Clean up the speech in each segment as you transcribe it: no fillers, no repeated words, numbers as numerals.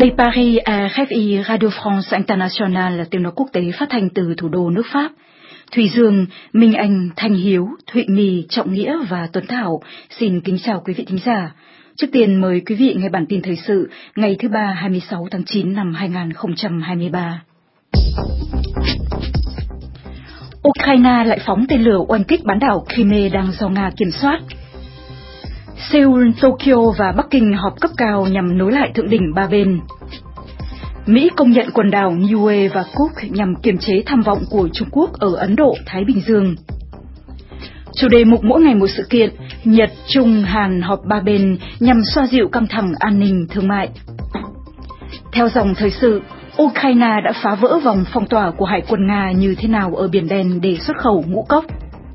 Đây Paris, RFI Radio France International là tiếng nói quốc tế phát thanh từ thủ đô nước Pháp. Thùy Dương, Minh Anh, Thanh Hiếu, Thụy My, Trọng Nghĩa và Tuấn Thảo xin kính chào quý vị thính giả. Trước tiên mời quý vị nghe bản tin thời sự ngày thứ Ba 26 tháng 9 năm 2023. Ukraine lại phóng tên lửa oanh kích bán đảo Crimea đang do Nga kiểm soát. Seoul, Tokyo và Bắc Kinh họp cấp cao nhằm nối lại thượng đỉnh ba bên. Mỹ công nhận quần đảo Niue và Cook nhằm kiềm chế tham vọng của Trung Quốc ở Ấn Độ, Thái Bình Dương. Chủ đề mục mỗi ngày một sự kiện, Nhật, Trung, Hàn họp ba bên nhằm xoa dịu căng thẳng an ninh thương mại. Theo dòng thời sự, Ukraine đã phá vỡ vòng phong tỏa của Hải quân Nga như thế nào ở Biển Đen để xuất khẩu ngũ cốc.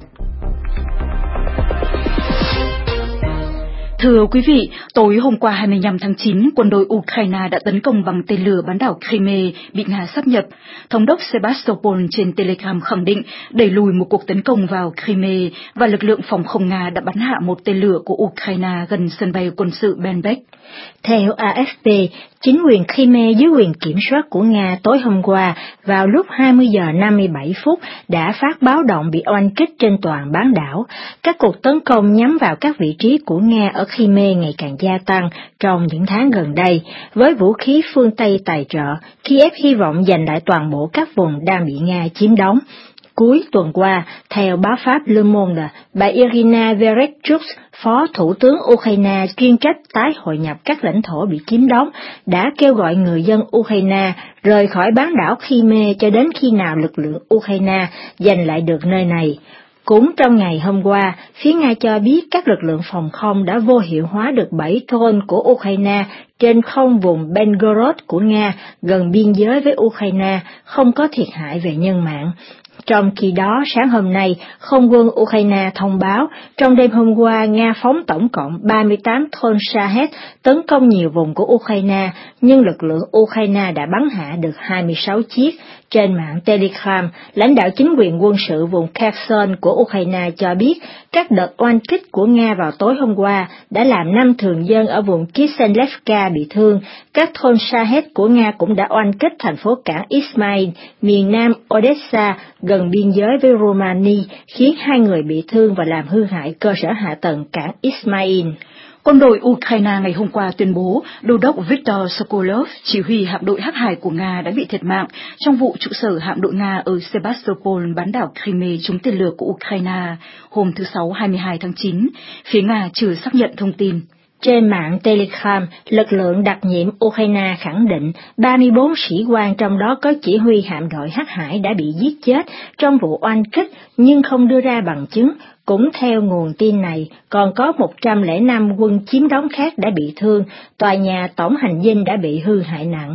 Thưa quý vị, tối hôm qua 25 tháng 9, quân đội Ukraine đã tấn công bằng tên lửa bán đảo Crimea bị Nga sáp nhập. Thống đốc Sebastopol trên Telegram khẳng định đẩy lùi một cuộc tấn công vào Crimea và lực lượng phòng không Nga đã bắn hạ một tên lửa của Ukraine gần sân bay quân sự Benbek. Theo AFP, chính quyền Crimea dưới quyền kiểm soát của Nga tối hôm qua vào lúc 20 giờ 57 phút đã phát báo động bị oanh kích trên toàn bán đảo. Các cuộc tấn công nhắm vào các vị trí của Nga ở Crimea ngày càng gia tăng trong những tháng gần đây. Với vũ khí phương Tây tài trợ, Kiev hy vọng giành lại toàn bộ các vùng đang bị Nga chiếm đóng. Cuối tuần qua, theo báo Pháp Le Monde, bà Irina Vereshchuk, Phó Thủ tướng Ukraine chuyên trách tái hội nhập các lãnh thổ bị chiếm đóng, đã kêu gọi người dân Ukraine rời khỏi bán đảo Crimea cho đến khi nào lực lượng Ukraine giành lại được nơi này. Cũng trong ngày hôm qua, phía Nga cho biết các lực lượng phòng không đã vô hiệu hóa được 7 drone của Ukraine trên không vùng Belgorod của Nga gần biên giới với Ukraine, không có thiệt hại về nhân mạng. Trong khi đó, sáng hôm nay, không quân Ukraine thông báo, trong đêm hôm qua, Nga phóng tổng cộng 38 drone Shahed tấn công nhiều vùng của Ukraine, nhưng lực lượng Ukraine đã bắn hạ được 26 chiếc. Trên mạng Telegram, lãnh đạo chính quyền quân sự vùng Kherson của Ukraine cho biết các đợt oanh kích của Nga vào tối hôm qua đã làm 5 thường dân ở vùng Kiselyevka bị thương. Các drone Shahed của Nga cũng đã oanh kích thành phố cảng Izmail, miền nam Odessa, gần biên giới với Romania, khiến 2 người bị thương và làm hư hại cơ sở hạ tầng cảng Izmail. Quân đội Ukraine ngày hôm qua tuyên bố đô đốc Viktor Sokolov, chỉ huy hạm đội hắc hải của Nga đã bị thiệt mạng trong vụ trụ sở hạm đội Nga ở Sebastopol, bán đảo Crimea trúng tên lửa của Ukraine hôm thứ Sáu 22 tháng 9. Phía Nga chưa xác nhận thông tin. Trên mạng Telegram, lực lượng đặc nhiệm Ukraine khẳng định 34 sĩ quan trong đó có chỉ huy hạm đội hắc hải đã bị giết chết trong vụ oanh kích nhưng không đưa ra bằng chứng. Cũng theo nguồn tin này, còn có 105 quân chiếm đóng khác đã bị thương, tòa nhà tổng hành dinh đã bị hư hại nặng.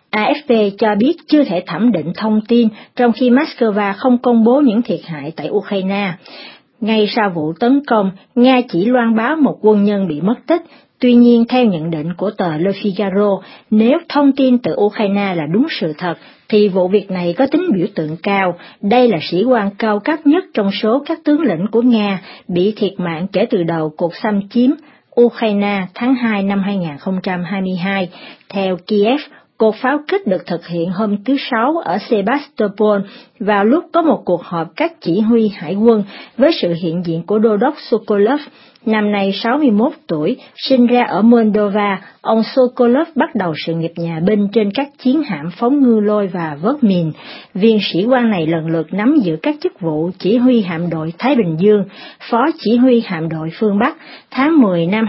AFP cho biết chưa thể thẩm định thông tin, trong khi Moscow không công bố những thiệt hại tại Ukraine. Ngay sau vụ tấn công, Nga chỉ loan báo một quân nhân bị mất tích. Tuy nhiên, theo nhận định của tờ Le Figaro, nếu thông tin từ Ukraine là đúng sự thật, thì vụ việc này có tính biểu tượng cao. Đây là sĩ quan cao cấp nhất trong số các tướng lĩnh của Nga bị thiệt mạng kể từ đầu cuộc xâm chiếm Ukraine tháng 2 năm 2022. Theo Kiev, cuộc pháo kích được thực hiện hôm thứ Sáu ở Sebastopol vào lúc có một cuộc họp các chỉ huy hải quân với sự hiện diện của đô đốc Sokolov. Năm nay 61 tuổi, sinh ra ở Moldova, ông Sokolov bắt đầu sự nghiệp nhà binh trên các chiến hạm phóng ngư lôi và vớt mìn. Viên sĩ quan này lần lượt nắm giữ các chức vụ chỉ huy hạm đội Thái Bình Dương, phó chỉ huy hạm đội phương Bắc. Tháng 10 năm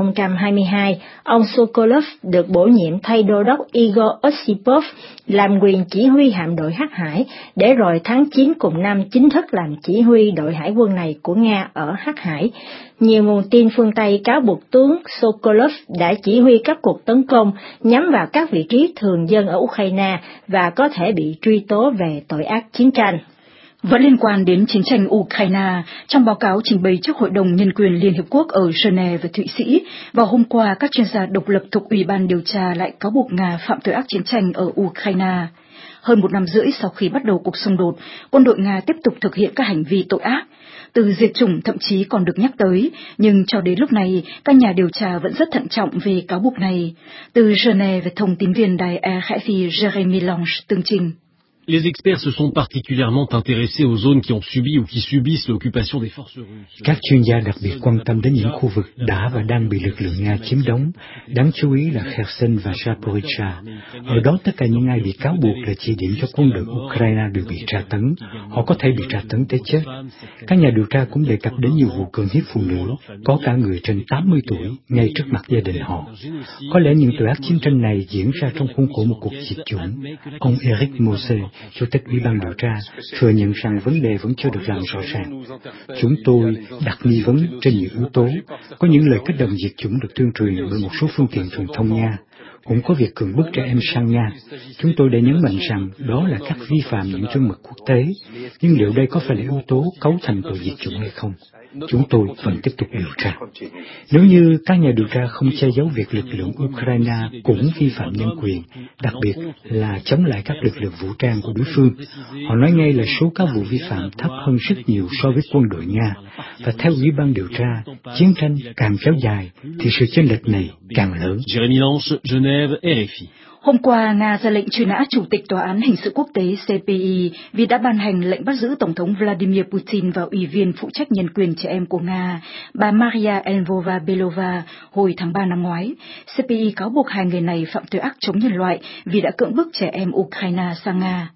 2022, ông Sokolov được bổ nhiệm thay đô đốc Igor Osipov làm quyền chỉ huy hạm đội hắc hải, để rồi tháng 9 cùng năm chính thức làm chỉ huy đội hải quân này của Nga ở hắc hải. Nhiều nguồn tin phương Tây cáo buộc tướng Sokolov đã chỉ huy các cuộc tấn công nhắm vào các vị trí thường dân ở Ukraine và có thể bị truy tố về tội ác chiến tranh. Vẫn liên quan đến chiến tranh Ukraine, trong báo cáo trình bày trước Hội đồng Nhân quyền Liên Hiệp Quốc ở Geneva và Thụy Sĩ, vào hôm qua các chuyên gia độc lập thuộc Ủy ban điều tra lại cáo buộc Nga phạm tội ác chiến tranh ở Ukraine. Hơn 1 năm rưỡi sau khi bắt đầu cuộc xung đột, quân đội Nga tiếp tục thực hiện các hành vi tội ác. Từ diệt chủng thậm chí còn được nhắc tới, nhưng cho đến lúc này, các nhà điều tra vẫn rất thận trọng về cáo buộc này. Từ Genève, thông tin viên đài RFI Jérémy Lange tường trình. Les experts se sont particulièrement intéressés aux zones qui ont subi ou qui subissent l'occupation des forces russes. Các chuyên gia đặc biệt quan tâm đến những khu vực đã và đang bị lực lượng Nga chiếm đóng, đáng chú ý là Kherson và Zaporizhzhia. Ở đó tất cả những ai bị cáo buộc là chỉ điểm cho quân đội Ukraine đều bị tra tấn, họ có thể bị tra tấn tới chết. Các nhà điều tra cũng đề cập đến nhiều vụ cưỡng hiếp phụ nữ, có cả người trên 80 tuổi, ngay trước mặt gia đình họ. Có lẽ những tội ác chiến tranh này diễn ra trong khuôn khổ một cuộc diệt chủng. Ông Eric Mose, Chủ tịch Ủy ban điều tra, thừa nhận rằng vấn đề vẫn chưa được làm rõ ràng. Chúng tôi đặt nghi vấn trên nhiều yếu tố. Có những lời kích động diệt chủng được tuyên truyền bởi một số phương tiện truyền thông Nga. Cũng có việc cưỡng bức trẻ em sang Nga. Chúng tôi đã nhấn mạnh rằng đó là các vi phạm những chuẩn mực quốc tế. Nhưng liệu đây có phải là yếu tố cấu thành tội diệt chủng hay không? Chúng tôi vẫn tiếp tục điều tra. Nếu như các nhà điều tra không che giấu việc lực lượng Ukraine cũng vi phạm nhân quyền, đặc biệt là chống lại các lực lượng vũ trang của đối phương, họ nói ngay là số các vụ vi phạm thấp hơn rất nhiều so với quân đội Nga. Và theo Ủy ban điều tra, chiến tranh càng kéo dài thì sự chênh lệch này càng lớn. Jérémy Lange, Genève, RFI. Hôm qua, Nga ra lệnh truy nã Chủ tịch Tòa án Hình sự Quốc tế CPI vì đã ban hành lệnh bắt giữ Tổng thống Vladimir Putin và Ủy viên phụ trách nhân quyền trẻ em của Nga, bà Maria Lvova-Belova, hồi tháng 3 năm ngoái. CPI cáo buộc hai người này phạm tội ác chống nhân loại vì đã cưỡng bức trẻ em Ukraine sang Nga.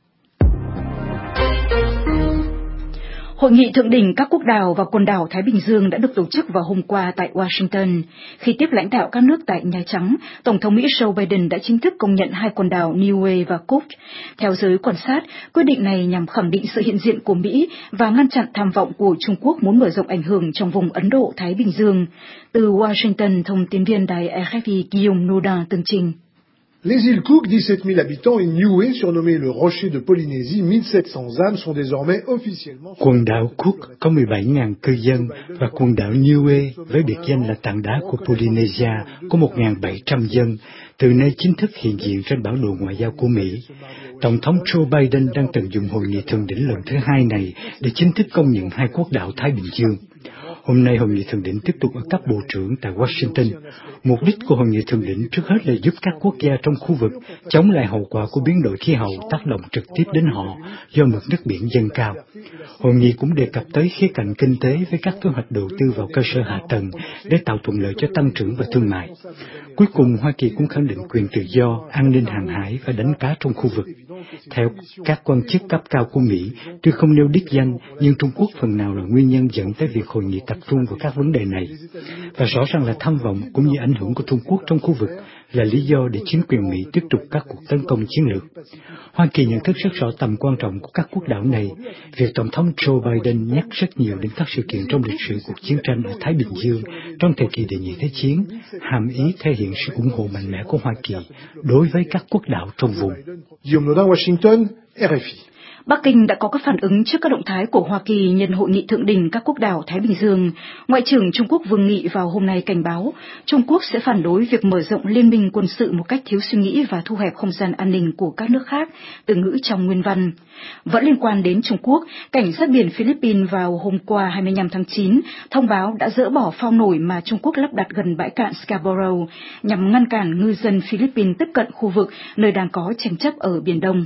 Hội nghị thượng đỉnh các quốc đảo và quần đảo Thái Bình Dương đã được tổ chức vào hôm qua tại Washington. Khi tiếp lãnh đạo các nước tại Nhà Trắng, Tổng thống Mỹ Joe Biden đã chính thức công nhận hai quần đảo Niue và Cook. Theo giới quan sát, quyết định này nhằm khẳng định sự hiện diện của Mỹ và ngăn chặn tham vọng của Trung Quốc muốn mở rộng ảnh hưởng trong vùng Ấn Độ-Thái Bình Dương. Từ Washington, thông tin viên đài RFI Guillaume Nodin tường trình. Les îles Cook, 17 000 habitants, et Niue, surnommé le rocher de Polynésie, 1700 âmes, sont désormais officiellement... Quần đảo Cook có 17.000 cư dân và quần đảo Niue với biệt danh là tảng đá của Polynesia có 1.700 dân, từ nay chính thức hiện diện trên bản đồ ngoại giao của Mỹ. Tổng thống Joe Biden đang tận dụng hội nghị thượng đỉnh lần thứ hai này để chính thức công nhận hai quốc đảo Thái Bình Dương. Hôm nay hội nghị thượng đỉnh tiếp tục ở cấp bộ trưởng tại Washington. Mục đích của hội nghị thượng đỉnh trước hết là giúp các quốc gia trong khu vực chống lại hậu quả của biến đổi khí hậu tác động trực tiếp đến họ do mực nước biển dâng cao. Hội nghị cũng đề cập tới khía cạnh kinh tế với các kế hoạch đầu tư vào cơ sở hạ tầng để tạo thuận lợi cho tăng trưởng và thương mại. Cuối cùng, Hoa Kỳ cũng khẳng định quyền tự do, an ninh hàng hải và đánh cá trong khu vực. Theo các quan chức cấp cao của Mỹ, tuy không nêu đích danh, nhưng Trung Quốc phần nào là nguyên nhân dẫn tới việc hội nghị tập trung vào các vấn đề này. Và rõ ràng là tham vọng cũng như ảnh hưởng của Trung Quốc trong khu vực là lý do để chính quyền Mỹ tiếp tục các cuộc tấn công chiến lược. Hoa Kỳ nhận thức rất rõ tầm quan trọng của các quốc đảo này. Việc Tổng thống Joe Biden nhắc rất nhiều đến các sự kiện trong lịch sử cuộc chiến tranh ở Thái Bình Dương trong thời kỳ đệ nhị thế chiến, hàm ý thể hiện sự ủng hộ mạnh mẽ của Hoa Kỳ đối với các quốc đảo trong vùng. Guillaume Nodin, Washington, RFI. Bắc Kinh đã có các phản ứng trước các động thái của Hoa Kỳ nhân hội nghị thượng đỉnh các quốc đảo Thái Bình Dương. Ngoại trưởng Trung Quốc Vương Nghị vào hôm nay cảnh báo Trung Quốc sẽ phản đối việc mở rộng liên minh quân sự một cách thiếu suy nghĩ và thu hẹp không gian an ninh của các nước khác, từ ngữ trong nguyên văn. Vẫn liên quan đến Trung Quốc, cảnh sát biển Philippines vào hôm qua 25 tháng 9 thông báo đã dỡ bỏ phao nổi mà Trung Quốc lắp đặt gần bãi cạn Scarborough nhằm ngăn cản ngư dân Philippines tiếp cận khu vực nơi đang có tranh chấp ở Biển Đông.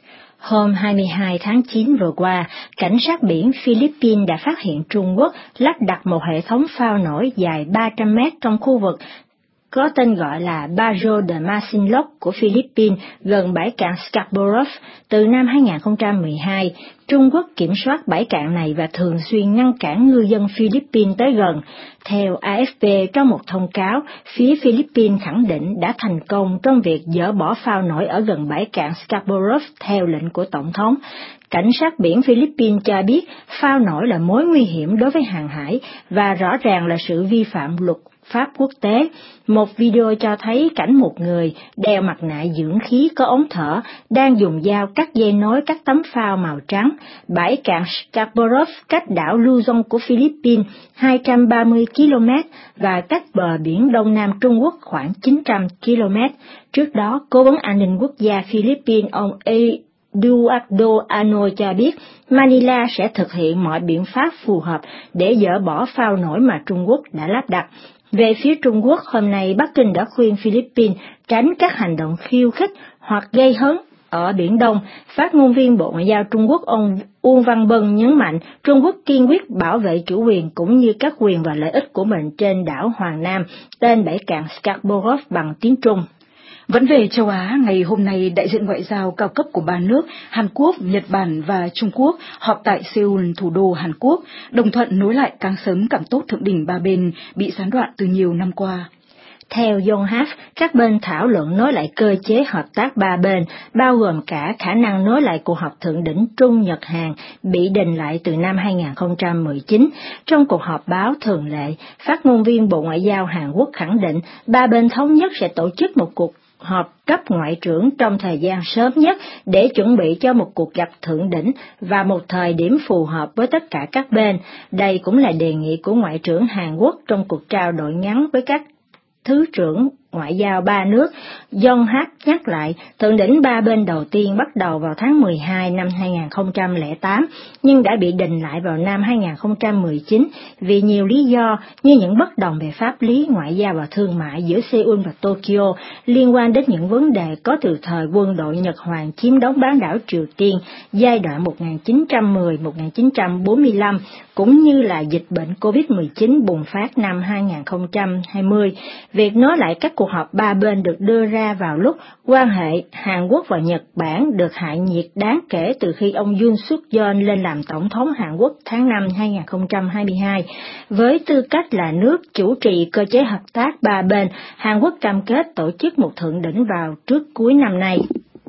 Hôm 22 tháng 9 vừa qua, cảnh sát biển Philippines đã phát hiện Trung Quốc lắp đặt một hệ thống phao nổi dài 300 mét trong khu vực có tên gọi là Barrio de Masinloc của Philippines gần bãi cạn Scarborough. Từ năm 2012, Trung Quốc kiểm soát bãi cạn này và thường xuyên ngăn cản ngư dân Philippines tới gần. Theo AFP, trong một thông cáo, phía Philippines khẳng định đã thành công trong việc dỡ bỏ phao nổi ở gần bãi cạn Scarborough theo lệnh của Tổng thống. Cảnh sát biển Philippines cho biết phao nổi là mối nguy hiểm đối với hàng hải và rõ ràng là sự vi phạm luật pháp quốc tế. Một video cho thấy cảnh một người đeo mặt nạ dưỡng khí có ống thở đang dùng dao cắt dây nối các tấm phao màu trắng. Bãi cạn Scarborough cách đảo Luzon của Philippines 230 km và cách bờ biển Đông Nam Trung Quốc khoảng 900 km. Trước đó, Cố vấn An ninh Quốc gia Philippines ông Eduardo Ano cho biết Manila sẽ thực hiện mọi biện pháp phù hợp để dỡ bỏ phao nổi mà Trung Quốc đã lắp đặt. Về phía Trung Quốc, hôm nay Bắc Kinh đã khuyên Philippines tránh các hành động khiêu khích hoặc gây hấn ở Biển Đông. Phát ngôn viên Bộ Ngoại giao Trung Quốc ông Uông Văn Bân nhấn mạnh Trung Quốc kiên quyết bảo vệ chủ quyền cũng như các quyền và lợi ích của mình trên đảo Hoàng Nam, tên bãi cạn Scarborough bằng tiếng Trung. Vẫn về châu Á, ngày hôm nay, đại diện ngoại giao cao cấp của ba nước Hàn Quốc, Nhật Bản và Trung Quốc họp tại Seoul, thủ đô Hàn Quốc, đồng thuận nối lại càng sớm càng tốt thượng đỉnh ba bên bị gián đoạn từ nhiều năm qua. Theo Yonhap, các bên thảo luận nối lại cơ chế hợp tác ba bên, bao gồm cả khả năng nối lại cuộc họp thượng đỉnh Trung Nhật Hàn bị đình lại từ năm 2019. Trong cuộc họp báo thường lệ, phát ngôn viên Bộ Ngoại giao Hàn Quốc khẳng định ba bên thống nhất sẽ tổ chức một cuộc họp cấp ngoại trưởng trong thời gian sớm nhất để chuẩn bị cho một cuộc gặp thượng đỉnh và một thời điểm phù hợp với tất cả các bên. Đây cũng là đề nghị của Ngoại trưởng Hàn Quốc trong cuộc trao đổi ngắn với các Thứ trưởng Ngoại giao ba nước. Yonhap nhắc lại, thượng đỉnh ba bên đầu tiên bắt đầu vào tháng 12 năm 2008, nhưng đã bị đình lại vào năm 2019 vì nhiều lý do như những bất đồng về pháp lý, ngoại giao và thương mại giữa Seoul và Tokyo liên quan đến những vấn đề có từ thời quân đội Nhật Hoàng chiếm đóng bán đảo Triều Tiên giai đoạn 1910-1945, cũng như là dịch bệnh COVID-19 bùng phát năm 2020. Việc nối lại các cuộc họp ba bên được đưa ra vào lúc quan hệ Hàn Quốc và Nhật Bản được hạ nhiệt đáng kể từ khi ông Yoon Suk Yeol lên làm tổng thống Hàn Quốc tháng 5 2022. Với tư cách là nước chủ trì cơ chế hợp tác ba bên, Hàn Quốc cam kết tổ chức một thượng đỉnh vào trước cuối năm nay.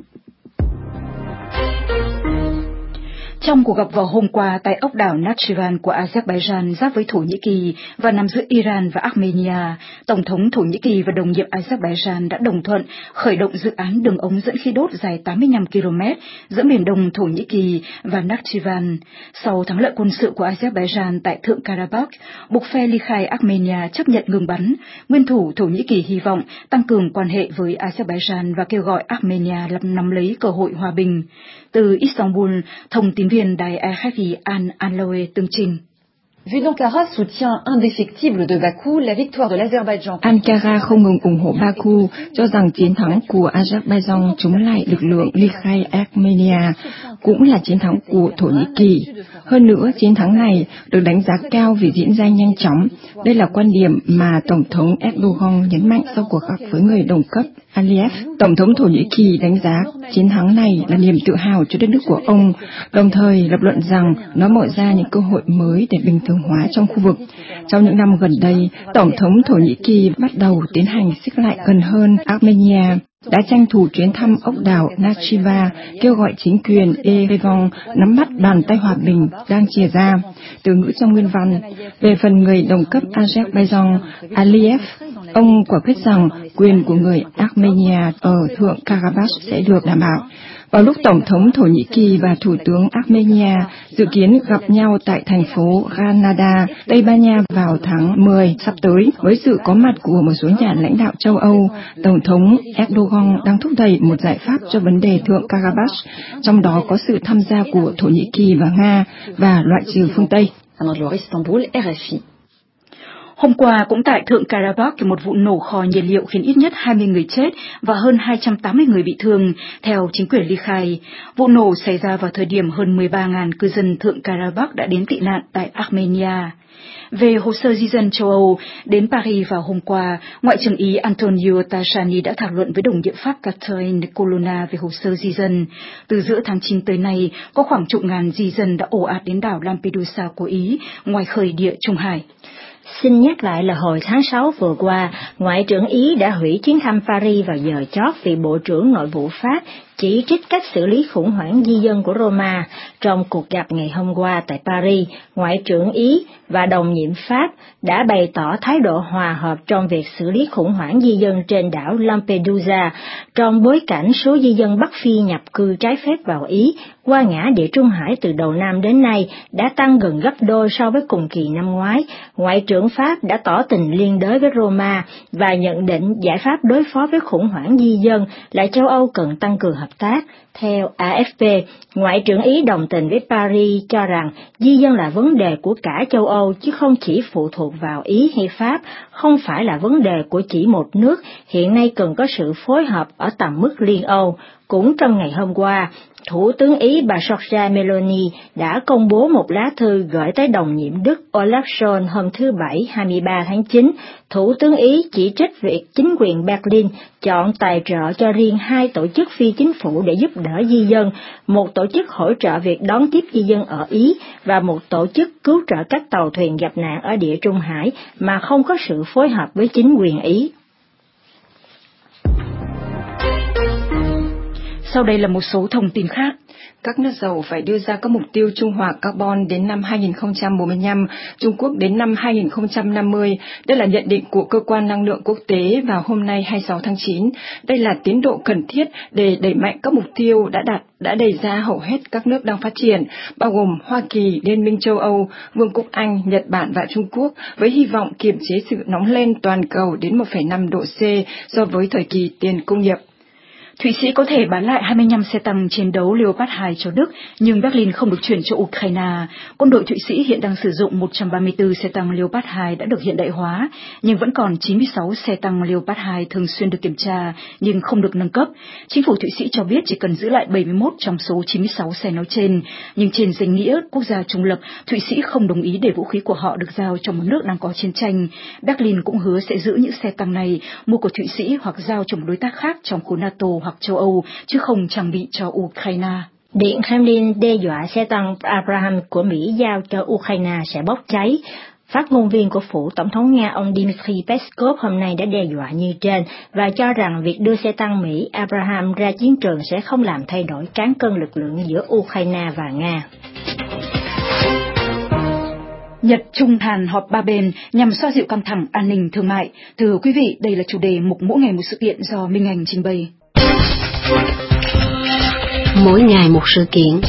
Trong cuộc gặp vào hôm qua tại ốc đảo Nakhchivan của Azerbaijan giáp với Thổ Nhĩ Kỳ và nằm giữa Iran và Armenia, Tổng thống Thổ Nhĩ Kỳ và đồng nhiệm Azerbaijan đã đồng thuận khởi động dự án đường ống dẫn khí đốt dài 85 km giữa miền đông Thổ Nhĩ Kỳ và Nakhchivan. Sau thắng lợi quân sự của Azerbaijan tại Thượng Karabakh, buộc phe ly khai Armenia chấp nhận ngừng bắn, nguyên thủ Thổ Nhĩ Kỳ hy vọng tăng cường quan hệ với Azerbaijan và kêu gọi Armenia nắm lấy cơ hội hòa bình. Từ Istanbul, thông tín viên đài RFI An Anloe tường trình. Vu d'Ankara soutient indéfectible de Bakou la victoire de l'Azerbaïdjan. Ankara không ngừng ủng hộ Baku, cho rằng chiến thắng của Azerbaijan chống lại lực lượng ly khai Armenia cũng là chiến thắng của Thổ Nhĩ Kỳ. Hơn nữa, chiến thắng này được đánh giá cao vì diễn ra nhanh chóng. Đây là quan điểm mà Tổng thống Erdogan nhấn mạnh sau cuộc gặp với người đồng cấp Aliyev. Tổng thống Thổ Nhĩ Kỳ đánh giá chiến thắng này là niềm tự hào cho đất nước của ông, đồng thời lập luận rằng nó mở ra những cơ hội mới để bình thường hóa trong khu vực. Trong những năm gần đây, Tổng thống Thổ Nhĩ Kỳ bắt đầu tiến hành xích lại gần hơn Armenia, đã tranh thủ chuyến thăm ốc đảo Nakhchivan, kêu gọi chính quyền Yerevan nắm bắt bàn tay hòa bình đang chìa ra. Từ ngữ trong nguyên văn, về phần người đồng cấp Azerbaijan Aliyev, ông quả quyết rằng quyền của người Armenia ở Thượng Karabakh sẽ được đảm bảo. Vào lúc Tổng thống Thổ Nhĩ Kỳ và Thủ tướng Armenia dự kiến gặp nhau tại thành phố Granada, Tây Ban Nha vào tháng 10 sắp tới, với sự có mặt của một số nhà lãnh đạo châu Âu, Tổng thống Erdogan đang thúc đẩy một giải pháp cho vấn đề Thượng Karabakh, trong đó có sự tham gia của Thổ Nhĩ Kỳ và Nga và loại trừ phương Tây. Istanbul, RFI. Hôm qua, cũng tại Thượng Karabakh, một vụ nổ kho nhiên liệu khiến ít nhất 20 người chết và hơn 280 người bị thương, theo chính quyền ly khai. Vụ nổ xảy ra vào thời điểm hơn 13.000 cư dân Thượng Karabakh đã đến tị nạn tại Armenia. Về hồ sơ di dân châu Âu, đến Paris vào hôm qua, Ngoại trưởng Ý Antonio Tajani đã thảo luận với đồng nhiệm Pháp Catherine Colonna về hồ sơ di dân. Từ giữa tháng 9 tới nay, có khoảng chục ngàn di dân đã ồ ạt đến đảo Lampedusa của Ý, ngoài khơi địa Trung Hải. Xin nhắc lại là hồi tháng 6 vừa qua, Ngoại trưởng Ý đã hủy chuyến thăm Paris vào giờ chót vì Bộ trưởng Nội vụ Pháp chỉ trích cách xử lý khủng hoảng di dân của Roma. Trong cuộc gặp ngày hôm qua tại Paris, Ngoại trưởng Ý và đồng nhiệm Pháp đã bày tỏ thái độ hòa hợp trong việc xử lý khủng hoảng di dân trên đảo Lampedusa, trong bối cảnh số di dân Bắc Phi nhập cư trái phép vào Ý qua ngã Địa Trung Hải từ đầu năm đến nay đã tăng gần gấp đôi so với cùng kỳ năm ngoái. Ngoại trưởng Pháp đã tỏ tình liên đới với Roma và nhận định giải pháp đối phó với khủng hoảng di dân là châu Âu cần tăng cường hợp tác. Theo AFP, Ngoại trưởng Ý đồng tình với Paris cho rằng di dân là vấn đề của cả châu Âu chứ không chỉ phụ thuộc vào Ý hay Pháp, không phải là vấn đề của chỉ một nước, hiện nay cần có sự phối hợp ở tầm mức Liên Âu. Cũng trong ngày hôm qua, Thủ tướng Ý bà Giorgia Meloni đã công bố một lá thư gửi tới đồng nhiệm Đức Olaf Scholz hôm thứ Bảy 23 tháng 9. Thủ tướng Ý chỉ trích việc chính quyền Berlin chọn tài trợ cho riêng 2 tổ chức phi chính phủ để giúp đỡ di dân, một tổ chức hỗ trợ việc đón tiếp di dân ở Ý và một tổ chức cứu trợ các tàu thuyền gặp nạn ở Địa Trung Hải mà không có sự phối hợp với chính quyền Ý. Sau đây là một số thông tin khác. Các nước giàu phải đưa ra các mục tiêu trung hòa carbon đến năm 2045, Trung Quốc đến năm 2050. Đây là nhận định của Cơ quan Năng lượng Quốc tế vào hôm nay 26 tháng 9. Đây là tiến độ cần thiết để đẩy mạnh các mục tiêu đã đề ra hầu hết các nước đang phát triển, bao gồm Hoa Kỳ, Liên minh châu Âu, Vương quốc Anh, Nhật Bản và Trung Quốc, với hy vọng kiềm chế sự nóng lên toàn cầu đến 1,5 độ C so với thời kỳ tiền công nghiệp. Thụy Sĩ có thể bán lại 25 xe tăng chiến đấu Leopard 2 cho Đức, nhưng Berlin không được chuyển cho Ukraine. Quân đội Thụy Sĩ hiện đang sử dụng 134 xe tăng Leopard 2 đã được hiện đại hóa, nhưng vẫn còn 96 xe tăng Leopard 2 thường xuyên được kiểm tra, nhưng không được nâng cấp. Chính phủ Thụy Sĩ cho biết chỉ cần giữ lại 71 trong số 96 xe nói trên, nhưng trên danh nghĩa quốc gia trung lập, Thụy Sĩ không đồng ý để vũ khí của họ được giao cho một nước đang có chiến tranh. Berlin cũng hứa sẽ giữ những xe tăng này, mua của Thụy Sĩ hoặc giao cho một đối tác khác trong khối NATO hoặc châu Âu, chứ không trang bị cho Ukraine. Điện Kremlin đe dọa xe tăng Abrams của Mỹ giao cho Ukraine sẽ bốc cháy. Phát ngôn viên của phủ Tổng thống Nga ông Dmitry Peskov hôm nay đã đe dọa như trên và cho rằng việc đưa xe tăng Mỹ Abrams ra chiến trường sẽ không làm thay đổi cán cân lực lượng giữa Ukraine và Nga. Nhật Trung Hàn họp ba bên nhằm xoa dịu căng thẳng an ninh thương mại. Thưa quý vị, đây là chủ đề mục mỗi ngày một sự kiện do Minh Anh trình bày. Mỗi ngày một sự kiện.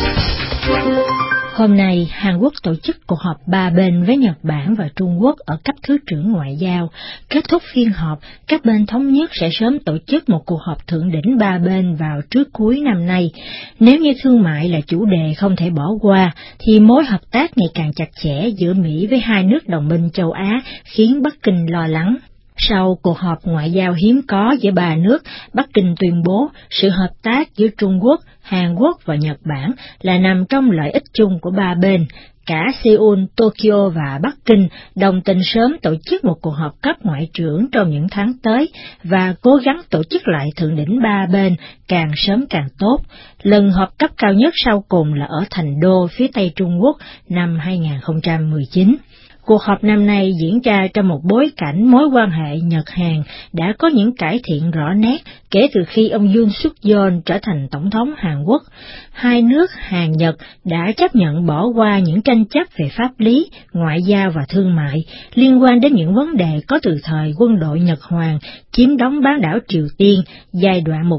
Hôm nay, Hàn Quốc tổ chức cuộc họp ba bên với Nhật Bản và Trung Quốc ở cấp Thứ trưởng Ngoại giao. Kết thúc phiên họp, các bên thống nhất sẽ sớm tổ chức một cuộc họp thượng đỉnh ba bên vào trước cuối năm nay. Nếu như thương mại là chủ đề không thể bỏ qua, thì mối hợp tác ngày càng chặt chẽ giữa Mỹ với hai nước đồng minh châu Á khiến Bắc Kinh lo lắng. Sau cuộc họp ngoại giao hiếm có giữa ba nước, Bắc Kinh tuyên bố sự hợp tác giữa Trung Quốc, Hàn Quốc và Nhật Bản là nằm trong lợi ích chung của ba bên. Cả Seoul, Tokyo và Bắc Kinh đồng tình sớm tổ chức một cuộc họp cấp ngoại trưởng trong những tháng tới và cố gắng tổ chức lại thượng đỉnh ba bên càng sớm càng tốt. Lần họp cấp cao nhất sau cùng là ở Thành Đô, phía Tây Trung Quốc năm 2019. Cuộc họp năm nay diễn ra trong một bối cảnh mối quan hệ Nhật-Hàn đã có những cải thiện rõ nét kể từ khi ông Yoon Suk Yeol trở thành Tổng thống Hàn Quốc. Hai nước Hàn-Nhật đã chấp nhận bỏ qua những tranh chấp về pháp lý, ngoại giao và thương mại liên quan đến những vấn đề có từ thời quân đội Nhật Hoàng chiếm đóng bán đảo Triều Tiên giai đoạn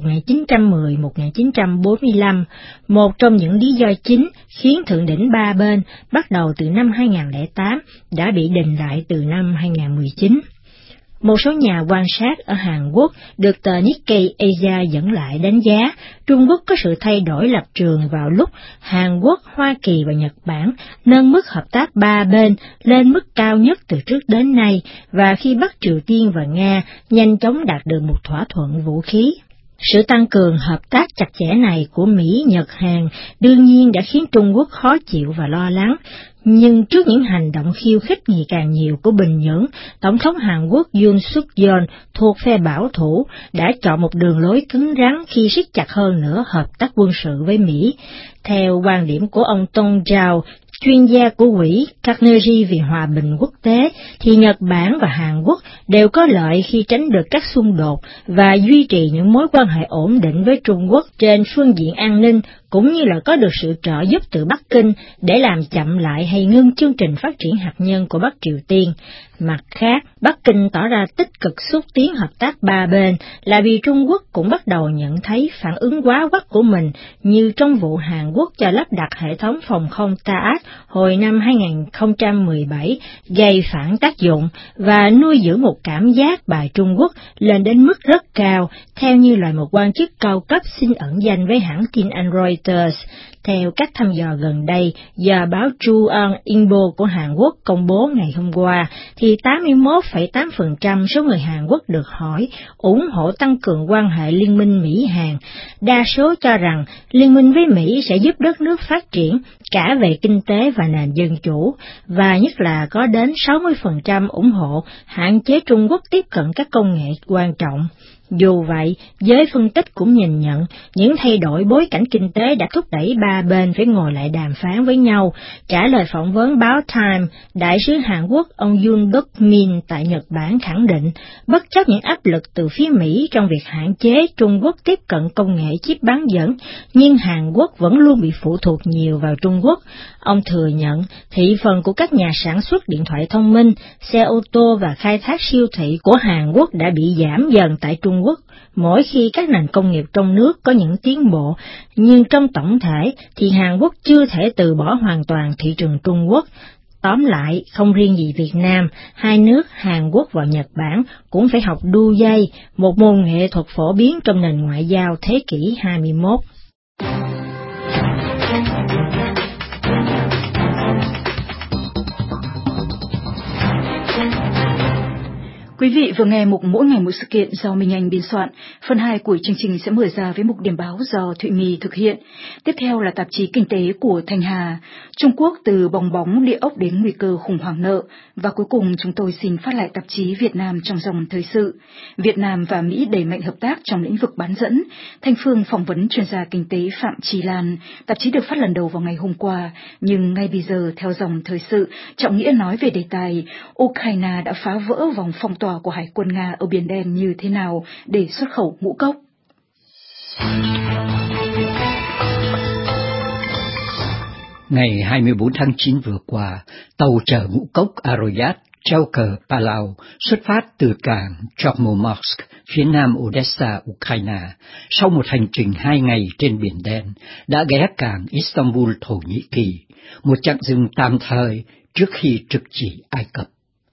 1910-1945. Một trong những lý do chính khiến thượng đỉnh ba bên bắt đầu từ năm 2008 đã bị đình lại từ năm 2019. Một số nhà quan sát ở Hàn Quốc được tờ Nikkei Asia dẫn lại đánh giá Trung Quốc có sự thay đổi lập trường vào lúc Hàn Quốc, Hoa Kỳ và Nhật Bản nâng mức hợp tác ba bên lên mức cao nhất từ trước đến nay và khi Bắc Triều Tiên và Nga nhanh chóng đạt được một thỏa thuận vũ khí. Sự tăng cường hợp tác chặt chẽ này của Mỹ, Nhật, Hàn đương nhiên đã khiến Trung Quốc khó chịu và lo lắng. Nhưng trước những hành động khiêu khích ngày càng nhiều của Bình Nhưỡng, Tổng thống Hàn Quốc Yoon Suk Yeol thuộc phe bảo thủ đã chọn một đường lối cứng rắn khi siết chặt hơn nữa hợp tác quân sự với Mỹ. Theo quan điểm của ông Tong Zhao, chuyên gia của Quỹ Carnegie vì Hòa bình Quốc tế, thì Nhật Bản và Hàn Quốc đều có lợi khi tránh được các xung đột và duy trì những mối quan hệ ổn định với Trung Quốc trên phương diện an ninh cũng như là có được sự trợ giúp từ Bắc Kinh để làm chậm lại hay ngưng chương trình phát triển hạt nhân của Bắc Triều Tiên. Mặt khác, Bắc Kinh tỏ ra tích cực xúc tiến hợp tác ba bên là vì Trung Quốc cũng bắt đầu nhận thấy phản ứng quá quắt của mình, như trong vụ Hàn Quốc cho lắp đặt hệ thống phòng không THAAD hồi năm 2017 gây phản tác dụng và nuôi dưỡng một cảm giác bài Trung Quốc lên đến mức rất cao, theo như lời một quan chức cao cấp xin ẩn danh với hãng tin Anh Reuters. Theo các thăm dò gần đây do báo Chuan Inbo của Hàn Quốc công bố ngày hôm qua, thì 81,8% số người Hàn Quốc được hỏi ủng hộ tăng cường quan hệ liên minh Mỹ-Hàn. Đa số cho rằng liên minh với Mỹ sẽ giúp đất nước phát triển cả về kinh tế và nền dân chủ, và nhất là có đến 60% ủng hộ hạn chế Trung Quốc tiếp cận các công nghệ quan trọng. Dù vậy, giới phân tích cũng nhìn nhận những thay đổi bối cảnh kinh tế đã thúc đẩy ba bên phải ngồi lại đàm phán với nhau. Trả lời phỏng vấn báo Time, Đại sứ Hàn Quốc ông Yoon Duk-min tại Nhật Bản khẳng định, bất chấp những áp lực từ phía Mỹ trong việc hạn chế Trung Quốc tiếp cận công nghệ chip bán dẫn, nhưng Hàn Quốc vẫn luôn bị phụ thuộc nhiều vào Trung Quốc. Ông thừa nhận thị phần của các nhà sản xuất điện thoại thông minh, xe ô tô và khai thác siêu thị của Hàn Quốc đã bị giảm dần tại Trung Quốc, mỗi khi các nền công nghiệp trong nước có những tiến bộ, nhưng trong tổng thể thì Hàn Quốc chưa thể từ bỏ hoàn toàn thị trường Trung Quốc. Tóm lại, không riêng gì Việt Nam, hai nước Hàn Quốc và Nhật Bản cũng phải học đu dây, một môn nghệ thuật phổ biến trong nền ngoại giao thế kỷ 21. Quý vị vừa nghe mục Mỗi ngày một sự kiện do Minh Anh biên soạn. Phần 2 của chương trình sẽ mở ra với mục điểm báo do Thụy My thực hiện. Tiếp theo là tạp chí Kinh tế của Thanh Hà. Trung Quốc từ bong bóng địa ốc đến nguy cơ khủng hoảng nợ. Và cuối cùng chúng tôi xin phát lại tạp chí Việt Nam trong dòng thời sự. Việt Nam và Mỹ đẩy mạnh hợp tác trong lĩnh vực bán dẫn. Thanh Phương phỏng vấn chuyên gia kinh tế Phạm Trì Lan. Tạp chí được phát lần đầu vào ngày hôm qua, nhưng ngay bây giờ theo dòng thời sự, Trọng Nghĩa nói về đề tài Ukraine đã phá vỡ vòng phong tỏa của Hải quân Nga ở Biển Đen như thế nào để xuất khẩu ngũ cốc. Ngày 24 tháng 9 vừa qua, tàu chở ngũ cốc Aroyat treo cờ Palau xuất phát từ cảng Chornomorsk, phía nam Odessa, Ukraine, sau một hành trình 2 ngày trên Biển Đen, đã ghé cảng Istanbul, Thổ Nhĩ Kỳ, một chặng dừng tạm thời trước khi trực chỉ Ai Cập.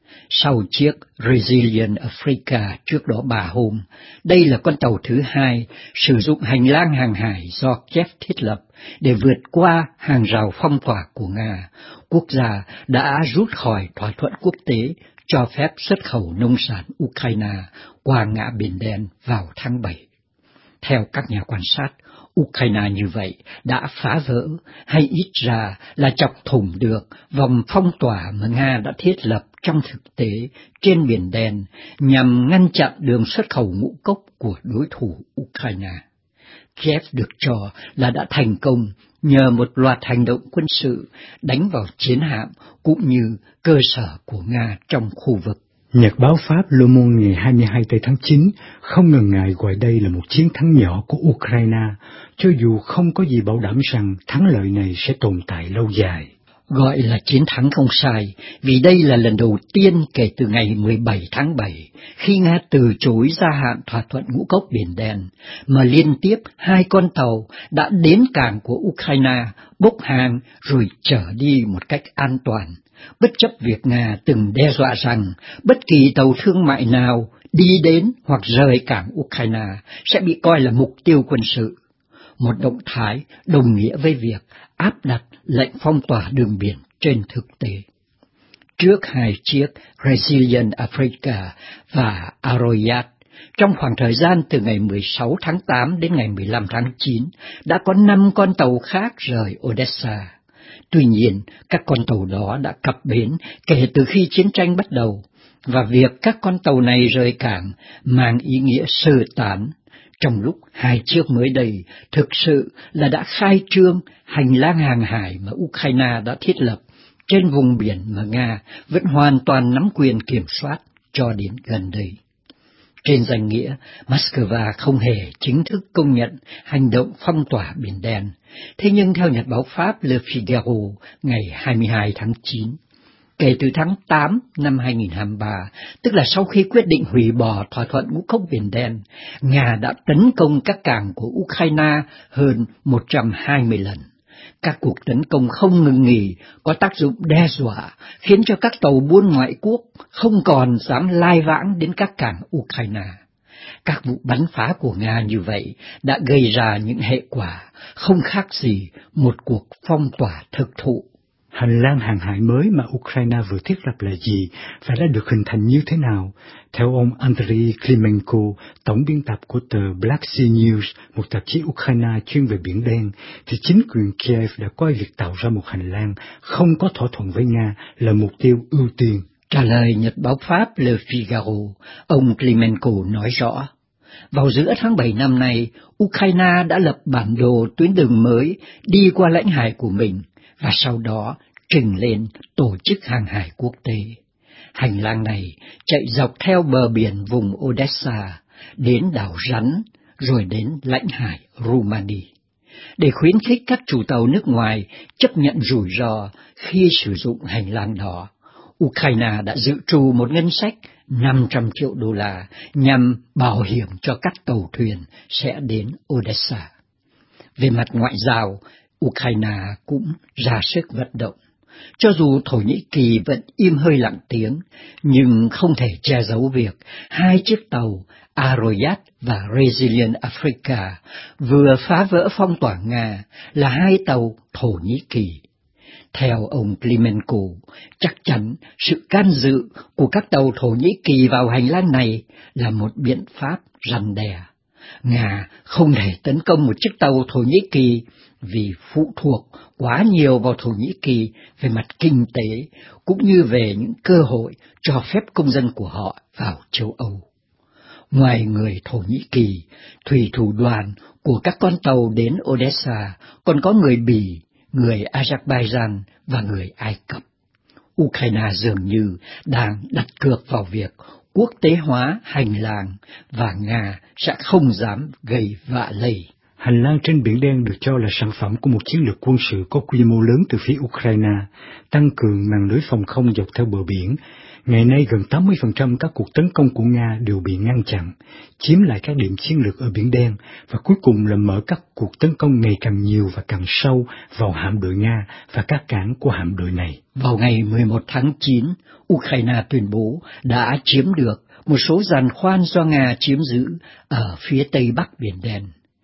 Sau chiếc Resilient Africa trước đó 3 hôm, đây là con tàu thứ 2 sử dụng hành lang hàng hải do Kiev thiết lập để vượt qua hàng rào phong tỏa của Nga, quốc gia đã rút khỏi thỏa thuận quốc tế cho phép xuất khẩu nông sản Ukraine qua ngã Biển Đen vào tháng 7. Theo các nhà quan sát, Ukraine như vậy đã phá vỡ, hay ít ra là chọc thủng được vòng phong tỏa mà Nga đã thiết lập trong thực tế trên Biển Đen nhằm ngăn chặn đường xuất khẩu ngũ cốc của đối thủ Ukraine. Kiev được cho là đã thành công nhờ một loạt hành động quân sự đánh vào chiến hạm cũng như cơ sở của Nga trong khu vực. Nhật báo Pháp Le Monde ngày 22 tháng 9 không ngần ngại gọi đây là một chiến thắng nhỏ của Ukraine, cho dù không có gì bảo đảm rằng thắng lợi này sẽ tồn tại lâu dài. Gọi là chiến thắng không sai, vì đây là lần đầu tiên kể từ ngày 17 tháng 7, khi Nga từ chối gia hạn thỏa thuận ngũ cốc Biển Đen, mà liên tiếp 2 con tàu đã đến cảng của Ukraine, bốc hàng rồi trở đi một cách an toàn, bất chấp việc Nga từng đe dọa rằng bất kỳ tàu thương mại nào đi đến hoặc rời cảng Ukraine sẽ bị coi là mục tiêu quân sự. Một động thái đồng nghĩa với việc áp đặt lệnh phong tỏa đường biển trên thực tế. Trước 2 chiếc Resilient Africa và Aroyat, trong khoảng thời gian từ ngày 16 tháng 8 đến ngày 15 tháng 9, đã có 5 con tàu khác rời Odessa. Tuy nhiên, các con tàu đó đã cập bến kể từ khi chiến tranh bắt đầu, và việc các con tàu này rời cảng mang ý nghĩa sơ tán, trong lúc 2 chiếc mới đây thực sự là đã khai trương hành lang hàng hải mà Ukraine đã thiết lập trên vùng biển mà Nga vẫn hoàn toàn nắm quyền kiểm soát cho đến gần đây. Trên danh nghĩa, Moscow không hề chính thức công nhận hành động phong tỏa Biển Đen. Thế nhưng theo nhật báo Pháp Le Figaro ngày 22 tháng 9, kể từ tháng 8 năm 2023, tức là sau khi quyết định hủy bỏ thỏa thuận ngũ cốc Biển Đen, Nga đã tấn công các cảng của Ukraine hơn 120 lần. Các cuộc tấn công không ngừng nghỉ có tác dụng đe dọa, khiến cho các tàu buôn ngoại quốc không còn dám lai vãng đến các cảng Ukraine. Các vụ bắn phá của Nga như vậy đã gây ra những hệ quả không khác gì một cuộc phong tỏa thực thụ. Hành lang hàng hải mới mà Ukraine vừa thiết lập là gì và đã được hình thành như thế nào? Theo ông Andriy Klimenko, tổng biên tập của tờ Black Sea News, một tạp chí Ukraine chuyên về Biển Đen, thì chính quyền Kiev đã coi việc tạo ra một hành lang không có thỏa thuận với Nga là mục tiêu ưu tiên. Trả lời nhật báo Pháp Le Figaro, ông Klimenko nói rõ, vào giữa tháng 7 năm nay, Ukraine đã lập bản đồ tuyến đường mới đi qua lãnh hải của mình và sau đó trình lên Tổ chức Hàng hải Quốc tế. Hành lang này chạy dọc theo bờ biển vùng Odessa, đến đảo Rắn, rồi đến lãnh hải Rumani. Để khuyến khích các chủ tàu nước ngoài chấp nhận rủi ro khi sử dụng hành lang đó, Ukraine đã dự trù một ngân sách 500 triệu đô la nhằm bảo hiểm cho các tàu thuyền sẽ đến Odessa. Về mặt ngoại giao, Ukraine cũng ra sức vận động. Cho dù Thổ Nhĩ Kỳ vẫn im hơi lặng tiếng, nhưng không thể che giấu việc hai chiếc tàu Aroyat và Resilient Africa vừa phá vỡ phong tỏa Nga là hai tàu Thổ Nhĩ Kỳ. Theo ông Klimenko, chắc chắn sự can dự của các tàu Thổ Nhĩ Kỳ vào hành lang này là một biện pháp răn đe. Nga không thể tấn công một chiếc tàu Thổ Nhĩ Kỳ vì phụ thuộc quá nhiều vào Thổ Nhĩ Kỳ về mặt kinh tế, cũng như về những cơ hội cho phép công dân của họ vào châu Âu. Ngoài người Thổ Nhĩ Kỳ, thủy thủ đoàn của các con tàu đến Odessa còn có người Bỉ, người Azerbaijan và người Ai Cập. Ukraine dường như đang đặt cược vào việc quốc tế hóa hành lang và Nga sẽ không dám gây vạ lây. Hành lang trên Biển Đen được cho là sản phẩm của một chiến lược quân sự có quy mô lớn từ phía Ukraine, tăng cường mạng lưới phòng không dọc theo bờ biển. Ngày nay gần 80% các cuộc tấn công của Nga đều bị ngăn chặn, chiếm lại các điểm chiến lược ở Biển Đen và cuối cùng là mở các cuộc tấn công ngày càng nhiều và càng sâu vào hạm đội Nga và các cảng của hạm đội này. Vào ngày 11 tháng 9, Ukraine tuyên bố đã chiếm được một số giàn khoan do Nga chiếm giữ ở phía tây bắc Biển Đen.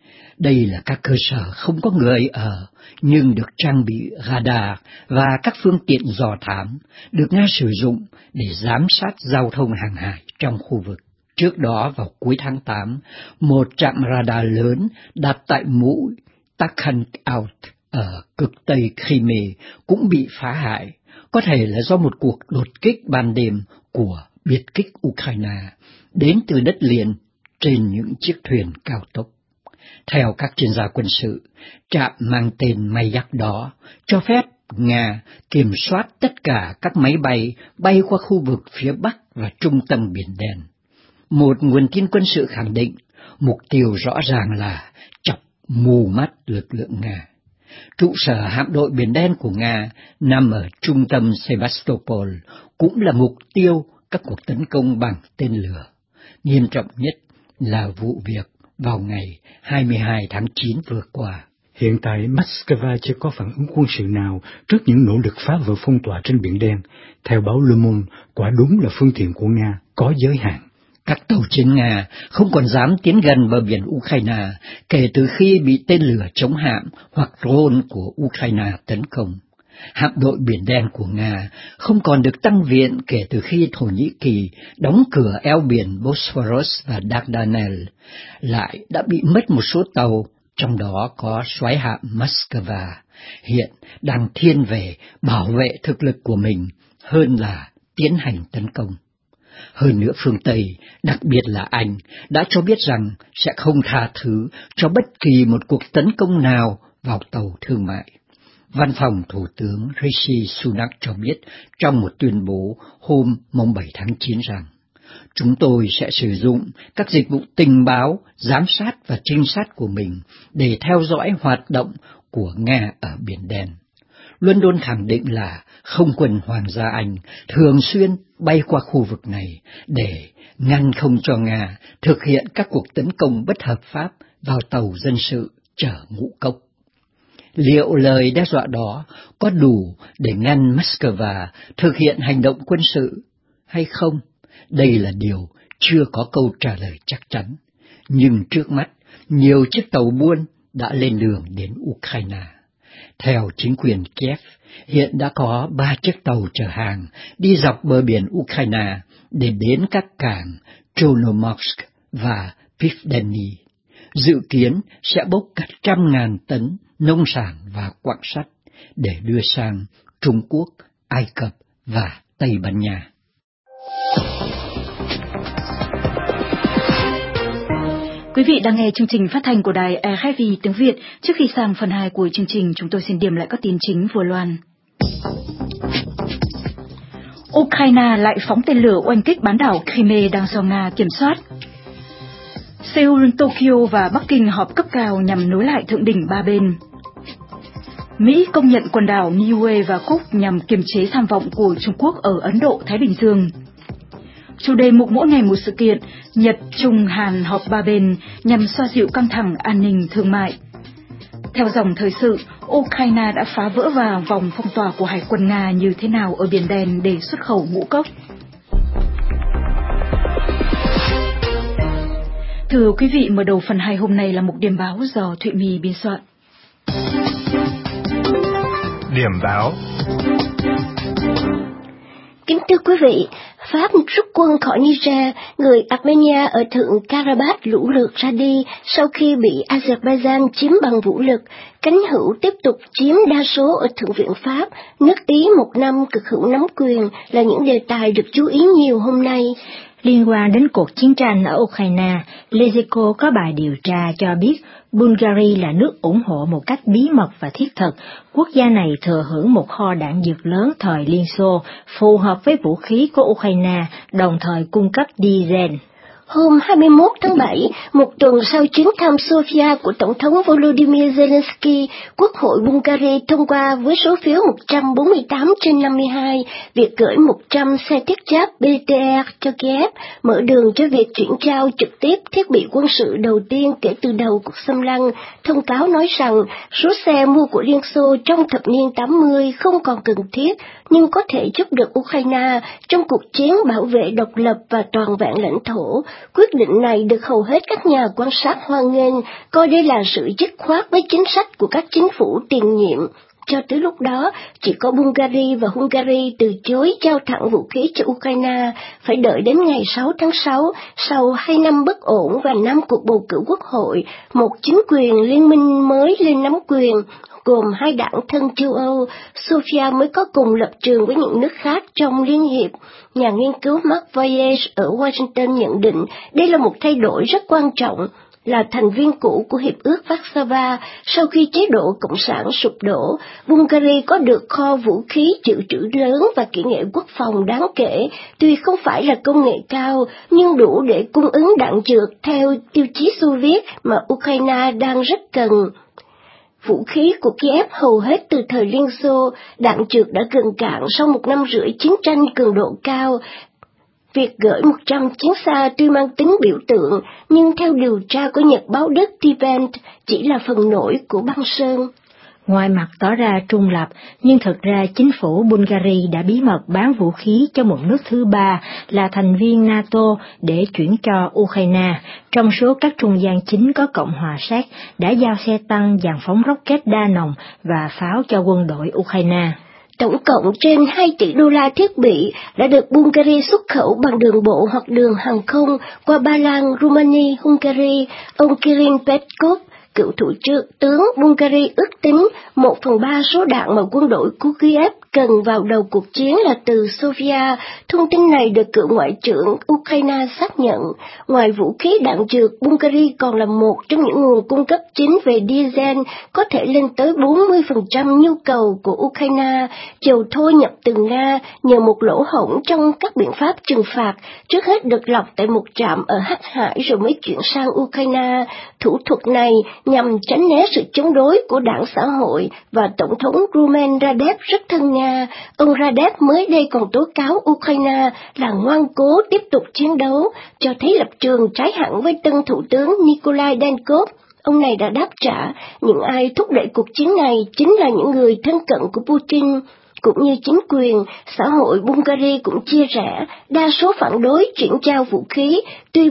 Đây là các cơ sở không có người ở, nhưng được trang bị radar và các phương tiện dò thám, được Nga sử dụng để giám sát giao thông hàng hải trong khu vực. Trước đó vào cuối tháng 8, một trạm radar lớn đặt tại mũi Takhankaut ở cực tây Crimea cũng bị phá hại, có thể là do một cuộc đột kích ban đêm của biệt kích Ukraine đến từ đất liền trên những chiếc thuyền cao tốc. Theo các chuyên gia quân sự, trạm mang tên Mayak đó cho phép Nga kiểm soát tất cả các máy bay bay qua khu vực phía Bắc và trung tâm Biển Đen. Một nguồn tin quân sự khẳng định mục tiêu rõ ràng là chọc mù mắt lực lượng Nga. Trụ sở hạm đội Biển Đen của Nga nằm ở trung tâm Sevastopol, cũng là mục tiêu các cuộc tấn công bằng tên lửa. Nghiêm trọng nhất là vụ việc vào ngày 22 tháng 9 vừa qua. Hiện tại, Moscow chưa có phản ứng quân sự nào trước những nỗ lực phá vỡ phong tỏa trên Biển Đen. Theo báo Le Monde, quả đúng là phương tiện của Nga có giới hạn. Các tàu chiến Nga không còn dám tiến gần bờ biển Ukraine kể từ khi bị tên lửa chống hạm hoặc drone của Ukraine tấn công. Hạm đội Biển Đen của Nga không còn được tăng viện kể từ khi Thổ Nhĩ Kỳ đóng cửa eo biển Bosphorus và Dardanelles, lại đã bị mất một số tàu, trong đó có soái hạm Moscow, hiện đang thiên về bảo vệ thực lực của mình hơn là tiến hành tấn công. Hơn nữa phương Tây, đặc biệt là Anh, đã cho biết rằng sẽ không tha thứ cho bất kỳ một cuộc tấn công nào vào tàu thương mại. Văn phòng Thủ tướng Rishi Sunak cho biết trong một tuyên bố hôm 7 tháng 9 rằng chúng tôi sẽ sử dụng các dịch vụ tình báo, giám sát và trinh sát của mình để theo dõi hoạt động của Nga ở Biển Đen. London khẳng định là không quân Hoàng gia Anh thường xuyên bay qua khu vực này để ngăn không cho Nga thực hiện các cuộc tấn công bất hợp pháp vào tàu dân sự chở ngũ cốc. Liệu lời đe dọa đó có đủ để ngăn Moscow thực hiện hành động quân sự hay không? Đây là điều chưa có câu trả lời chắc chắn. Nhưng trước mắt, nhiều chiếc tàu buôn đã lên đường đến Ukraine. Theo chính quyền Kiev, hiện đã có 3 chiếc tàu chở hàng đi dọc bờ biển Ukraine để đến các cảng Chornomorsk và Pivdeny. Dự kiến sẽ bốc cả 100.000 tấn nông sản và quặng sắt để đưa sang Trung Quốc, Ai Cập và Tây Ban Nha. Quý vị đang nghe chương trình phát thanh của đài RFI tiếng Việt. Trước khi sang phần 2 của chương trình, chúng tôi xin điểm lại các tin chính vừa loan. Ukraine lại phóng tên lửa oanh kích bán đảo Crimea đang do Nga kiểm soát. Seoul, Tokyo và Bắc Kinh họp cấp cao nhằm nối lại thượng đỉnh ba bên. Mỹ công nhận quần đảo Niue và Cook nhằm kiềm chế tham vọng của Trung Quốc ở Ấn Độ-Thái Bình Dương. Chủ đề mục mỗi ngày một sự kiện, Nhật, Trung, Hàn họp ba bên nhằm xoa dịu căng thẳng an ninh thương mại. Theo dòng thời sự, Ukraine đã phá vỡ vào vòng phong tỏa của Hải quân Nga như thế nào ở Biển Đen để xuất khẩu ngũ cốc. Thưa quý vị, mở đầu phần 2 hôm nay là mục điểm báo do Thụy My biên soạn. Điểm báo. Kính thưa quý vị, Pháp rút quân khỏi Niger, người Armenia ở Thượng Karabakh lũ lượt ra đi sau khi bị Azerbaijan chiếm bằng vũ lực. Cánh hữu tiếp tục chiếm đa số ở Thượng viện Pháp, nước Ý một năm cực hữu nắm quyền là những đề tài được chú ý nhiều hôm nay. Liên quan đến cuộc chiến tranh ở Ukraine, Lezeco có bài điều tra cho biết Bulgaria là nước ủng hộ một cách bí mật và thiết thực. Quốc gia này thừa hưởng một kho đạn dược lớn thời Liên Xô, phù hợp với vũ khí của Ukraine, đồng thời cung cấp diesel. Hôm 21 tháng 7, một tuần sau chuyến thăm Sofia của Tổng thống Volodymyr Zelensky, Quốc hội Bulgaria thông qua với số phiếu 148/52 việc gửi 100 xe thiết giáp BTR cho Kiev, mở đường cho việc chuyển trao trực tiếp thiết bị quân sự đầu tiên kể từ đầu cuộc xâm lăng. Thông cáo nói rằng số xe mua của Liên Xô trong thập niên 80 không còn cần thiết, nhưng có thể giúp được Ukraine trong cuộc chiến bảo vệ độc lập và toàn vẹn lãnh thổ. Quyết định này được hầu hết các nhà quan sát hoan nghênh, coi đây là sự dứt khoát với chính sách của các chính phủ tiền nhiệm. Cho tới lúc đó, chỉ có Bulgaria và Hungary từ chối trao thẳng vũ khí cho Ukraine, phải đợi đến ngày 6 tháng 6, sau 2 năm bất ổn và 5 cuộc bầu cử quốc hội, một chính quyền liên minh mới lên nắm quyền, gồm 2 đảng thân châu Âu, Sofia mới có cùng lập trường với những nước khác trong Liên hiệp. Nhà nghiên cứu Mark Voyage ở Washington nhận định đây là một thay đổi rất quan trọng. Là thành viên cũ của Hiệp ước Warsaw, sau khi chế độ Cộng sản sụp đổ, Bulgaria có được kho vũ khí dự trữ lớn và kỹ nghệ quốc phòng đáng kể, tuy không phải là công nghệ cao, nhưng đủ để cung ứng đạn dược theo tiêu chí Xô Viết mà Ukraine đang rất cần. Vũ khí của Kiev hầu hết từ thời Liên Xô, đạn dược đã gần cạn sau 1 năm rưỡi chiến tranh cường độ cao. Việc gửi 100 chiến xa tuy mang tính biểu tượng, nhưng theo điều tra của Nhật báo Đức Tivent chỉ là phần nổi của băng sơn. Ngoài mặt tỏ ra trung lập, nhưng thực ra chính phủ Bulgaria đã bí mật bán vũ khí cho một nước thứ ba là thành viên NATO để chuyển cho Ukraine. Trong số các trung gian chính có Cộng hòa Séc đã giao xe tăng, dàn phóng rocket đa nòng và pháo cho quân đội Ukraine. Tổng cộng trên 2 tỷ đô la thiết bị đã được Bulgaria xuất khẩu bằng đường bộ hoặc đường hàng không qua Ba Lan, Romania, Hungary. Ông Kirill Petkov, cựu thủ tướng Bulgaria ước tính 1/3 số đạn mà quân đội của Kiev cần vào đầu cuộc chiến là từ Sofia. Thông tin này được cựu ngoại trưởng Ukraine xác nhận. Ngoài vũ khí đạn dược, Bulgaria còn là một trong những nguồn cung cấp chính về diesel, có thể lên tới 40% nhu cầu của Ukraine. Dầu thô nhập từ Nga nhờ một lỗ hổng trong các biện pháp trừng phạt, trước hết được lọc tại một trạm ở Hắc Hải rồi mới chuyển sang Ukraine. Thủ thuật này nhằm tránh né sự chống đối của đảng xã hội và Tổng thống Rumen Radev rất thân Nga. Ông Radev mới đây còn tố cáo Ukraine là ngoan cố tiếp tục chiến đấu, cho thấy lập trường trái hẳn với tân thủ tướng Nikolai Denkov. Ông này đã đáp trả, những ai thúc đẩy cuộc chiến này chính là những người thân cận của Putin. Cũng như chính quyền, xã hội Bulgaria cũng chia rẽ, đa số phản đối chuyển giao vũ khí, tuy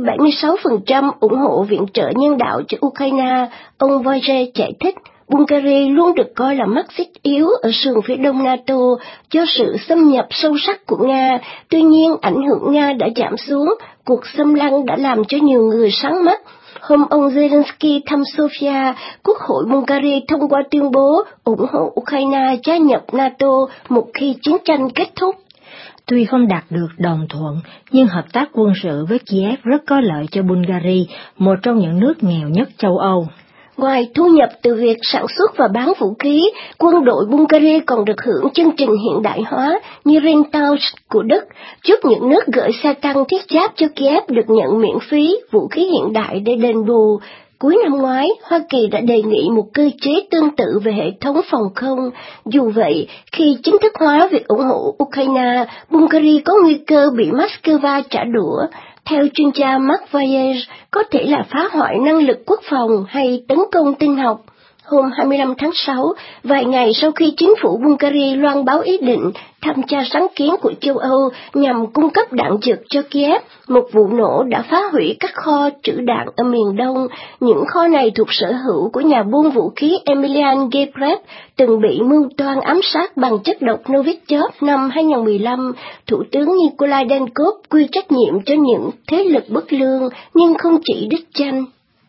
76% ủng hộ viện trợ nhân đạo cho Ukraine. Ông Wojciech giải thích, Bulgaria luôn được coi là mắt xích yếu ở sườn phía đông NATO cho sự xâm nhập sâu sắc của Nga. Tuy nhiên, ảnh hưởng Nga đã giảm xuống, cuộc xâm lăng đã làm cho nhiều người sáng mắt. Hôm ông Zelensky thăm Sofia, Quốc hội Bulgaria thông qua tuyên bố ủng hộ Ukraine gia nhập NATO một khi chiến tranh kết thúc. Tuy không đạt được đồng thuận, nhưng hợp tác quân sự với Kiev rất có lợi cho Bulgaria, một trong những nước nghèo nhất châu Âu. Ngoài thu nhập từ việc sản xuất và bán vũ khí, quân đội Bulgaria còn được hưởng chương trình hiện đại hóa như Rheintaus của Đức, giúp những nước gửi xe tăng thiết giáp cho Kiev được nhận miễn phí vũ khí hiện đại để đền bù. Cuối năm ngoái, Hoa Kỳ đã đề nghị một cơ chế tương tự về hệ thống phòng không. Dù vậy, khi chính thức hóa việc ủng hộ Ukraine, Bulgaria có nguy cơ bị Moscow trả đũa. Theo chuyên gia Mark Vayer, có thể là phá hoại năng lực quốc phòng hay tấn công tin học. Hôm 25 tháng 6, vài ngày sau khi chính phủ Bulgaria loan báo ý định tham gia sáng kiến của châu Âu nhằm cung cấp đạn dược cho Kiev, một vụ nổ đã phá hủy các kho trữ đạn ở miền đông. Những kho này thuộc sở hữu của nhà buôn vũ khí Emilian Gebrev, từng bị mưu toan ám sát bằng chất độc Novichok năm 2015. Thủ tướng Nikolai Denkov quy trách nhiệm cho những thế lực bất lương, nhưng không chỉ đích danh.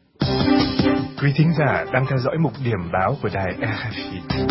Quý thính giả đang theo dõi mục điểm báo của đài RFI.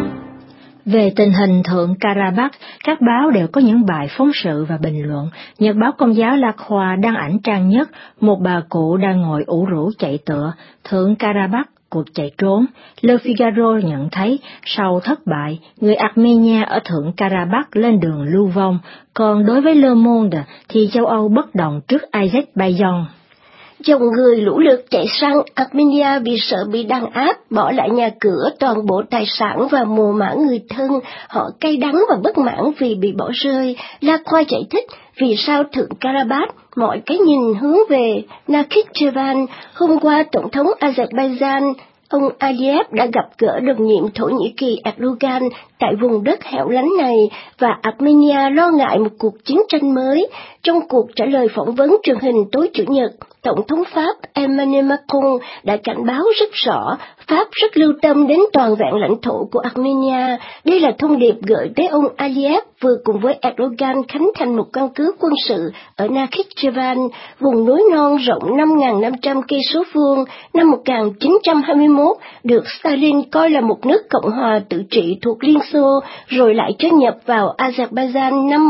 Về tình hình Thượng Karabakh, các báo đều có những bài phóng sự và bình luận. Nhật báo Công giáo La Croix đăng ảnh trang nhất, một bà cụ đang ngồi ủ rũ chạy tựa, Thượng Karabakh, cuộc chạy trốn. Le Figaro nhận thấy, sau thất bại, người Armenia ở Thượng Karabakh lên đường lưu vong, còn đối với Le Monde thì châu Âu bất đồng trước Azerbaijan. Dòng người lũ lượt chạy sang Armenia vì sợ bị đàn áp, bỏ lại nhà cửa, toàn bộ tài sản và mồ mả người thân. Họ cay đắng và bất mãn vì bị bỏ rơi. La Croix giải thích vì sao Thượng Karabakh mọi cái nhìn hướng về Nakhchivan. Hôm qua, Tổng thống Azerbaijan ông Aliyev đã gặp gỡ đồng nhiệm Thổ Nhĩ Kỳ Erdogan tại vùng đất hẻo lánh này, và Armenia lo ngại một cuộc chiến tranh mới. Trong cuộc trả lời phỏng vấn truyền hình tối Chủ nhật, Tổng thống Pháp Emmanuel Macron đã cảnh báo rất rõ Pháp rất lưu tâm đến toàn vẹn lãnh thổ của Armenia. Đây là thông điệp gửi tới ông Aliyev vừa cùng với Erdogan khánh thành một căn cứ quân sự ở Nakhchivan, vùng núi non rộng 5.500 cây số vuông. Năm 1921, được Stalin coi là một nước Cộng hòa tự trị thuộc Liên Xô, rồi lại cho nhập vào Azerbaijan năm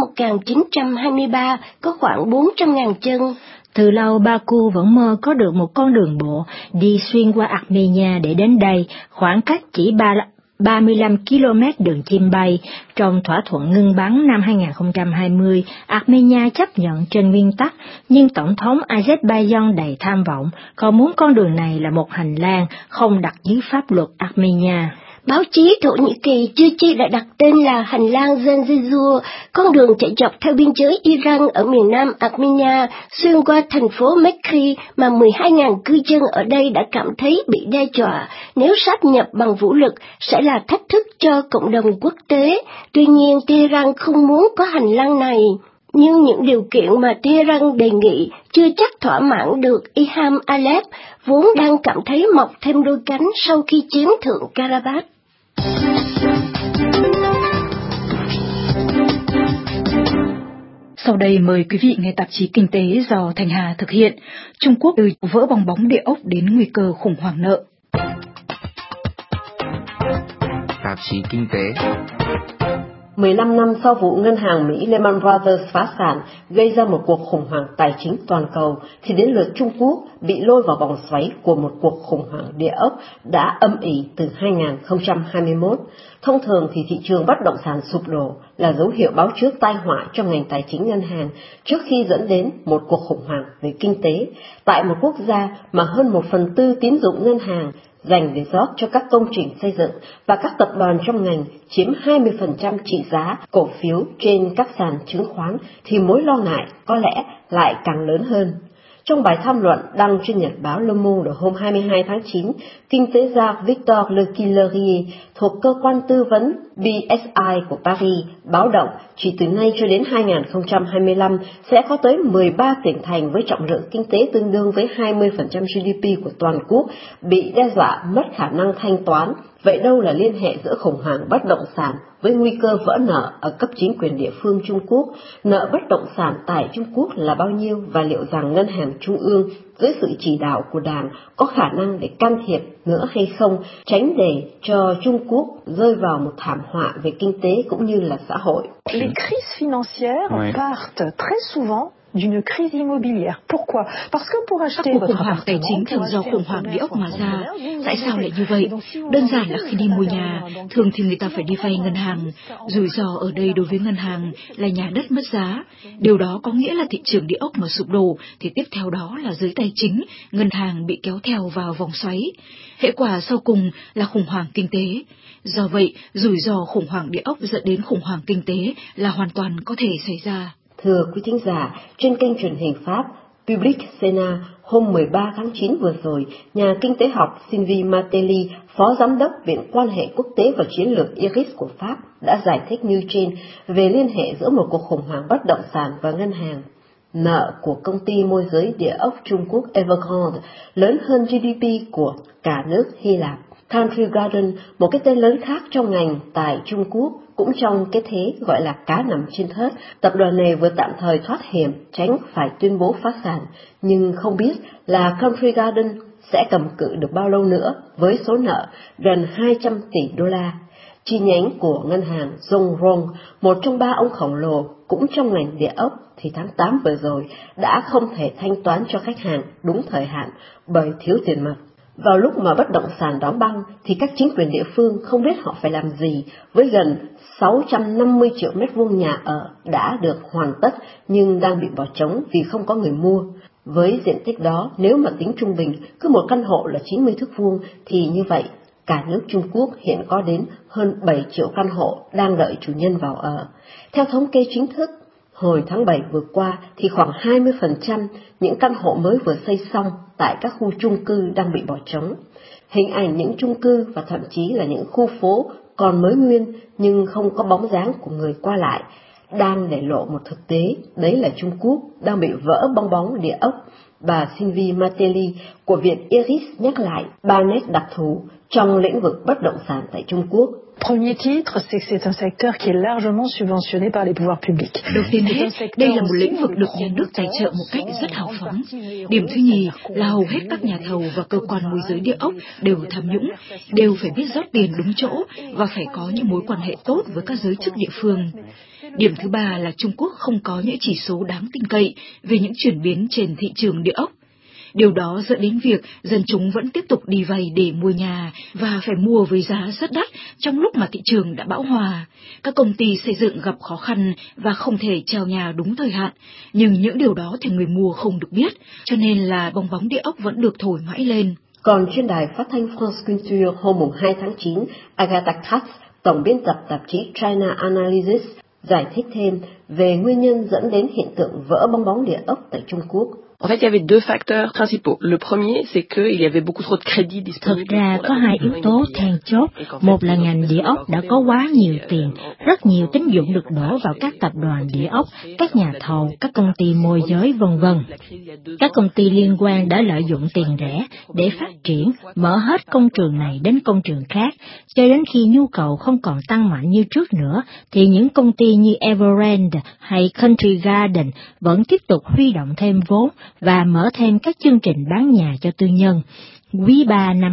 1923, có khoảng 400.000 chân. Từ lâu Baku vẫn mơ có được một con đường bộ đi xuyên qua Armenia để đến đây, khoảng cách chỉ 35 km đường chim bay. Trong thỏa thuận ngưng bắn năm 2020, Armenia chấp nhận trên nguyên tắc, nhưng Tổng thống Azerbaijan đầy tham vọng, còn muốn con đường này là một hành lang không đặt dưới pháp luật Armenia. Báo chí Thổ Nhĩ Kỳ chưa chi đã đặt tên là hành lang Zenzezur, con đường chạy dọc theo biên giới Iran ở miền nam Armenia, xuyên qua thành phố Mekki mà 12.000 cư dân ở đây đã cảm thấy bị đe dọa. Nếu sáp nhập bằng vũ lực sẽ là thách thức cho cộng đồng quốc tế. Tuy nhiên, Tehran không muốn có hành lang này. Nhưng những điều kiện mà Tehran đề nghị chưa chắc thỏa mãn được Ilham Aliyev, vốn đang cảm thấy mọc thêm đôi cánh sau khi chiếm Thượng Karabakh. Sau đây mời quý vị nghe tạp chí Kinh tế do Thanh Hà thực hiện. Trung Quốc từ vỡ bong bóng địa ốc đến nguy cơ khủng hoảng nợ. Tạp chí Kinh tế. 15 năm sau vụ ngân hàng Mỹ Lehman Brothers phá sản gây ra một cuộc khủng hoảng tài chính toàn cầu, thì đến lượt Trung Quốc bị lôi vào vòng xoáy của một cuộc khủng hoảng địa ốc đã âm ỉ từ 2021. Thông thường thì thị trường bất động sản sụp đổ là dấu hiệu báo trước tai họa cho ngành tài chính ngân hàng trước khi dẫn đến một cuộc khủng hoảng về kinh tế. Tại một quốc gia mà hơn 1/4 tín dụng ngân hàng dành để rót cho các công trình xây dựng và các tập đoàn trong ngành chiếm 20% trị giá cổ phiếu trên các sàn chứng khoán, thì mối lo ngại có lẽ lại càng lớn hơn. Trong bài tham luận đăng trên nhật báo Le Monde hôm 22 tháng 9, kinh tế gia Victor Lequillerier thuộc cơ quan tư vấn BSI của Paris báo động chỉ từ nay cho đến 2025 sẽ có tới 13 tỉnh thành với trọng lượng kinh tế tương đương với 20% GDP của toàn quốc bị đe dọa mất khả năng thanh toán. Vậy đâu là liên hệ giữa khủng hoảng bất động sản với nguy cơ vỡ nợ ở cấp chính quyền địa phương Trung Quốc? Nợ bất động sản tại Trung Quốc là bao nhiêu, và liệu rằng ngân hàng trung ương dưới sự chỉ đạo của Đảng có khả năng để can thiệp nữa hay không, tránh để cho Trung Quốc rơi vào một thảm họa về kinh tế cũng như là xã hội? Les crises financières partent très souvent d'une crise immobilière. Pourquoi? Parce que pour acheter các cuộc khủng hoảng tài chính thường do khủng hoảng địa ốc mà ra. Tại sao lại như vậy? Đơn giản là khi đi mua nhà, thường thì người ta phải đi vay ngân hàng. Rủi ro ở đây đối với ngân hàng là nhà đất mất giá. Điều đó có nghĩa là thị trường địa ốc mà sụp đổ, thì tiếp theo đó là giới tài chính, ngân hàng bị kéo theo vào vòng xoáy. Hệ quả sau cùng là khủng hoảng kinh tế. Do vậy, rủi ro khủng hoảng địa ốc dẫn đến khủng hoảng kinh tế là hoàn toàn có thể xảy ra. Thưa quý thính giả, trên kênh truyền hình Pháp Public Sénat hôm 13 tháng 9 vừa rồi, nhà kinh tế học Sylvie Martelly, phó giám đốc Viện Quan hệ Quốc tế và Chiến lược IRIS của Pháp, đã giải thích như trên về liên hệ giữa một cuộc khủng hoảng bất động sản và ngân hàng. Nợ của công ty môi giới địa ốc Trung Quốc Evergrande lớn hơn GDP của cả nước Hy Lạp. Country Garden, một cái tên lớn khác trong ngành tại Trung Quốc, cũng trong cái thế gọi là cá nằm trên thớt. Tập đoàn này vừa tạm thời thoát hiểm, tránh phải tuyên bố phá sản, nhưng không biết là Country Garden sẽ cầm cự được bao lâu nữa với số nợ gần 200 tỷ đô la. Chi nhánh của ngân hàng Zongrong, một trong 3 ông khổng lồ cũng trong ngành địa ốc, thì tháng 8 vừa rồi đã không thể thanh toán cho khách hàng đúng thời hạn bởi thiếu tiền mặt. Vào lúc mà bất động sản đóng băng thì các chính quyền địa phương không biết họ phải làm gì với gần 650 triệu mét vuông nhà ở đã được hoàn tất nhưng đang bị bỏ trống vì không có người mua. Với diện tích đó, nếu mà tính trung bình cứ một căn hộ là 90 thước vuông thì như vậy cả nước Trung Quốc hiện có đến hơn 7 triệu căn hộ đang đợi chủ nhân vào ở. Theo thống kê chính thức, hồi tháng 7 vừa qua thì khoảng 20% những căn hộ mới vừa xây xong tại các khu chung cư đang bị bỏ trống. Hình ảnh những chung cư và thậm chí là những khu phố còn mới nguyên nhưng không có bóng dáng của người qua lại đang để lộ một thực tế, đấy là Trung Quốc đang bị vỡ bong bóng địa ốc. Bà Sylvie Martelly của Viện IRIS nhắc lại 3 nét đặc thù trong lĩnh vực bất động sản tại Trung Quốc. Premier titre, c'est que c'est un secteur qui est largement subventionné par les pouvoirs publics. Đầu tiên hết, đây là một lĩnh vực được nhà nước tài trợ một cách rất hào phóng. Điểm thứ nhì là hầu hết các nhà thầu và cơ quan môi giới địa ốc đều tham nhũng, đều phải biết rót tiền đúng chỗ và phải có những mối quan hệ tốt với các giới chức địa phương. Điểm thứ ba là Trung Quốc không có những chỉ số đáng tin cậy về những chuyển biến trên thị trường địa ốc. Điều đó dẫn đến việc dân chúng vẫn tiếp tục đi vay để mua nhà và phải mua với giá rất đắt trong lúc mà thị trường đã bão hòa. Các công ty xây dựng gặp khó khăn và không thể chào nhà đúng thời hạn, nhưng những điều đó thì người mua không được biết, cho nên là bong bóng địa ốc vẫn được thổi mãi lên. Còn trên đài phát thanh France Culture hôm 2 tháng 9, Agatha Katz, tổng biên tập tạp chí China Analysis, giải thích thêm về nguyên nhân dẫn đến hiện tượng vỡ bong bóng địa ốc tại Trung Quốc. En fait, il y avait deux facteurs principaux. Le premier, c'est qu'il y avait beaucoup trop de crédits disponibles. Thực ra có hai yếu tố then chốt. Một là ngành địa ốc đã có quá nhiều tiền, rất nhiều tín dụng được đổ vào các tập đoàn địa ốc, các nhà thầu, các công ty môi giới v.v. Các công ty liên quan đã lợi dụng tiền rẻ để phát triển, mở hết công trường này đến công trường khác, cho đến khi nhu cầu không còn tăng mạnh như trước nữa, thì những công ty như Evergrande hay Country Garden vẫn tiếp tục huy động thêm vốn và mở thêm các chương trình bán nhà cho tư nhân. Quý 3 năm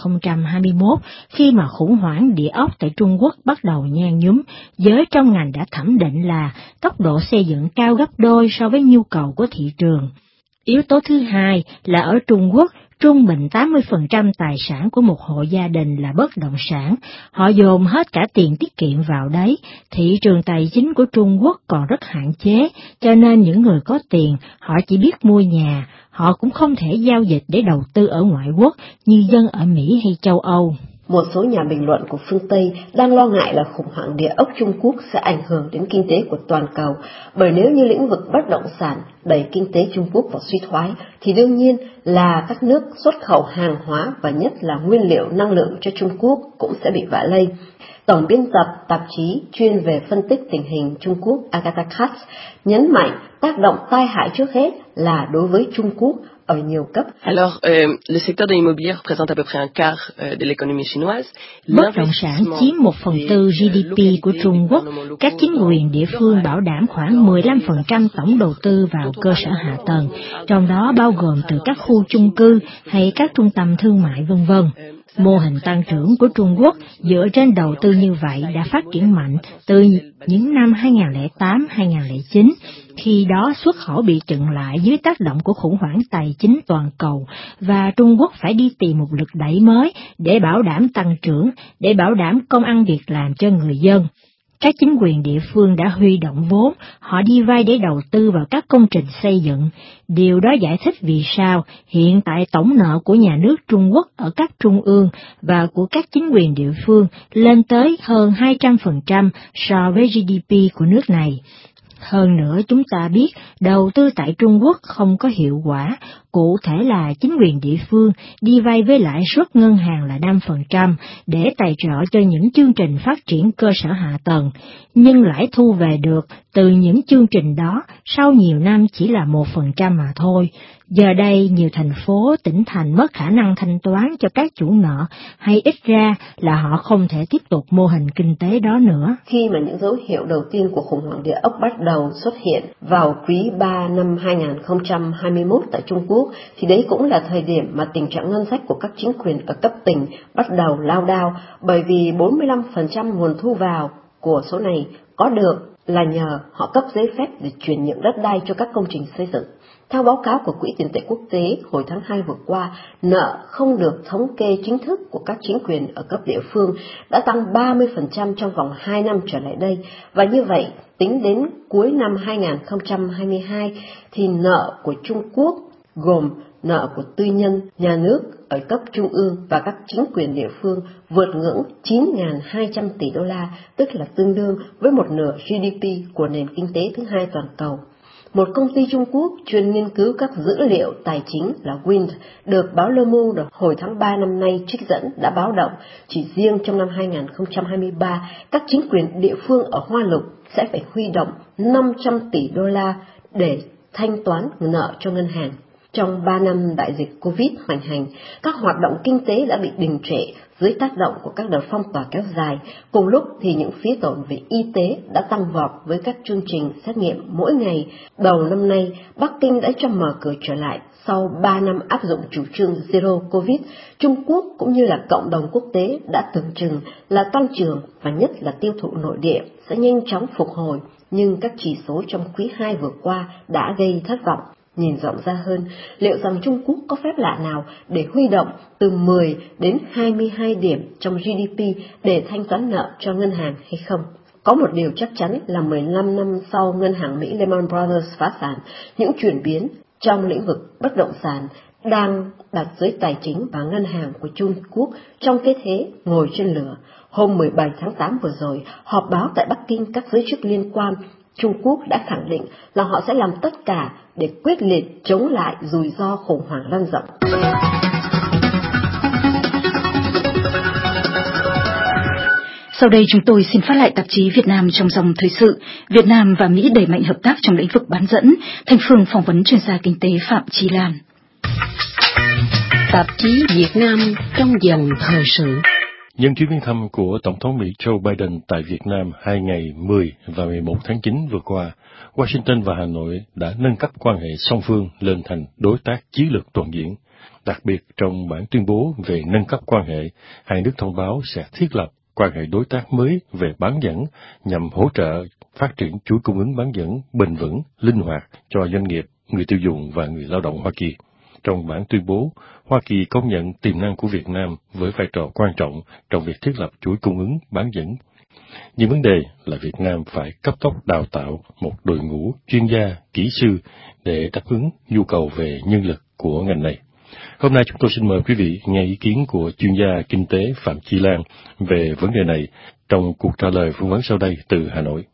2021, khi mà khủng hoảng địa ốc tại Trung Quốc bắt đầu nhan nhúm, giới trong ngành đã thẩm định là tốc độ xây dựng cao gấp đôi so với nhu cầu của thị trường. Yếu tố thứ hai là ở Trung Quốc, trung bình 80% tài sản của một hộ gia đình là bất động sản, họ dồn hết cả tiền tiết kiệm vào đấy. Thị trường tài chính của Trung Quốc còn rất hạn chế, cho nên những người có tiền, họ chỉ biết mua nhà, họ cũng không thể giao dịch để đầu tư ở ngoại quốc như dân ở Mỹ hay châu Âu. Một số nhà bình luận của phương Tây đang lo ngại là khủng hoảng địa ốc Trung Quốc sẽ ảnh hưởng đến kinh tế của toàn cầu, bởi nếu như lĩnh vực bất động sản đẩy kinh tế Trung Quốc vào suy thoái, thì đương nhiên là các nước xuất khẩu hàng hóa và nhất là nguyên liệu năng lượng cho Trung Quốc cũng sẽ bị vạ lây. Tổng biên tập tạp chí chuyên về phân tích tình hình Trung Quốc Agatha Katz nhấn mạnh tác động tai hại trước hết là đối với Trung Quốc ở nhiều cấp. Alors, le secteur de l'immobilier représente à peu près un quart de l'économie chinoise. Bất động sản chiếm 1/4 GDP của Trung Quốc. Các chính quyền địa phương bảo đảm khoảng 15% tổng đầu tư vào cơ sở hạ tầng, trong đó bao gồm từ các khu chung cư hay các trung tâm thương mại v.v. Mô hình tăng trưởng của Trung Quốc dựa trên đầu tư như vậy đã phát triển mạnh từ những năm 2008-2009, khi đó xuất khẩu bị chững lại dưới tác động của khủng hoảng tài chính toàn cầu, và Trung Quốc phải đi tìm một lực đẩy mới để bảo đảm tăng trưởng, để bảo đảm công ăn việc làm cho người dân. Các chính quyền địa phương đã huy động vốn, họ đi vay để đầu tư vào các công trình xây dựng. Điều đó giải thích vì sao hiện tại tổng nợ của nhà nước Trung Quốc ở các trung ương và của các chính quyền địa phương lên tới hơn 200% so với GDP của nước này. Hơn nữa chúng ta biết đầu tư tại Trung Quốc không có hiệu quả, cụ thể là chính quyền địa phương đi vay với lãi suất ngân hàng là 5% để tài trợ cho những chương trình phát triển cơ sở hạ tầng, nhưng lãi thu về được từ những chương trình đó sau nhiều năm chỉ là 1% mà thôi. Giờ đây nhiều thành phố, tỉnh thành mất khả năng thanh toán cho các chủ nợ, hay ít ra là họ không thể tiếp tục mô hình kinh tế đó nữa. Khi mà những dấu hiệu đầu tiên của khủng hoảng địa ốc bắt đầu xuất hiện vào quý 3 năm 2021 tại Trung Quốc, thì đấy cũng là thời điểm mà tình trạng ngân sách của các chính quyền ở cấp tỉnh bắt đầu lao đao, bởi vì 45% nguồn thu vào của số này có được là nhờ họ cấp giấy phép để chuyển nhượng đất đai cho các công trình xây dựng. Theo báo cáo của Quỹ tiền tệ quốc tế hồi tháng 2 vừa qua, nợ không được thống kê chính thức của các chính quyền ở cấp địa phương đã tăng 30% trong vòng 2 năm trở lại đây, và như vậy, tính đến cuối năm 2022 thì nợ của Trung Quốc gồm nợ của tư nhân, nhà nước ở cấp trung ương và các chính quyền địa phương vượt ngưỡng 9.200 tỷ đô la, tức là tương đương với một nửa GDP của nền kinh tế thứ hai toàn cầu. Một công ty Trung Quốc chuyên nghiên cứu các dữ liệu tài chính là Wind được báo Le Monde hồi tháng 3 năm nay trích dẫn đã báo động chỉ riêng trong năm 2023, các chính quyền địa phương ở Hoa Lục sẽ phải huy động 500 tỷ đô la để thanh toán nợ cho ngân hàng. Trong 3 năm đại dịch Covid hoành hành, các hoạt động kinh tế đã bị đình trệ dưới tác động của các đợt phong tỏa kéo dài. Cùng lúc thì những phí tổn về y tế đã tăng vọt với các chương trình xét nghiệm mỗi ngày. Đầu năm nay, Bắc Kinh đã cho mở cửa trở lại sau 3 năm áp dụng chủ trương Zero Covid. Trung Quốc cũng như là cộng đồng quốc tế đã tưởng chừng là tăng trưởng và nhất là tiêu thụ nội địa sẽ nhanh chóng phục hồi, nhưng các chỉ số trong quý 2 vừa qua đã gây thất vọng. Nhìn rộng ra hơn, liệu rằng Trung Quốc có phép lạ nào để huy động từ 10 đến 22 điểm trong GDP để thanh toán nợ cho ngân hàng hay không? Có một điều chắc chắn là 15 năm sau ngân hàng Mỹ Lehman Brothers phá sản, những chuyển biến trong lĩnh vực bất động sản đang đặt giới tài chính và ngân hàng của Trung Quốc trong cái thế ngồi trên lửa. Hôm 17 tháng 8 vừa rồi, họp báo tại Bắc Kinh, các giới chức liên quan Trung Quốc đã khẳng định là họ sẽ làm tất cả để quyết liệt chống lại rủi ro khủng hoảng lan rộng. Sau đây chúng tôi xin phát lại tạp chí Việt Nam trong dòng thời sự. Việt Nam và Mỹ đẩy mạnh hợp tác trong lĩnh vực bán dẫn. Thành Phương phỏng vấn chuyên gia kinh tế Phạm Chi Lan. Tạp chí Việt Nam trong dòng thời sự. Nhân chuyến viếng thăm của Tổng thống Mỹ Joe Biden tại Việt Nam 2 ngày 10 và 11 tháng 9 vừa qua, Washington và Hà Nội đã nâng cấp quan hệ song phương lên thành đối tác chiến lược toàn diện. Đặc biệt trong bản tuyên bố về nâng cấp quan hệ, hai nước thông báo sẽ thiết lập quan hệ đối tác mới về bán dẫn nhằm hỗ trợ phát triển chuỗi cung ứng bán dẫn bền vững, linh hoạt cho doanh nghiệp, người tiêu dùng và người lao động Hoa Kỳ. Trong bản tuyên bố, Hoa Kỳ công nhận tiềm năng của Việt Nam với vai trò quan trọng trong việc thiết lập chuỗi cung ứng bán dẫn. Nhưng vấn đề là Việt Nam phải cấp tốc đào tạo một đội ngũ chuyên gia, kỹ sư để đáp ứng nhu cầu về nhân lực của ngành này. Hôm nay chúng tôi xin mời quý vị nghe ý kiến của chuyên gia kinh tế Phạm Chi Lan về vấn đề này trong cuộc trả lời phỏng vấn sau đây từ Hà Nội.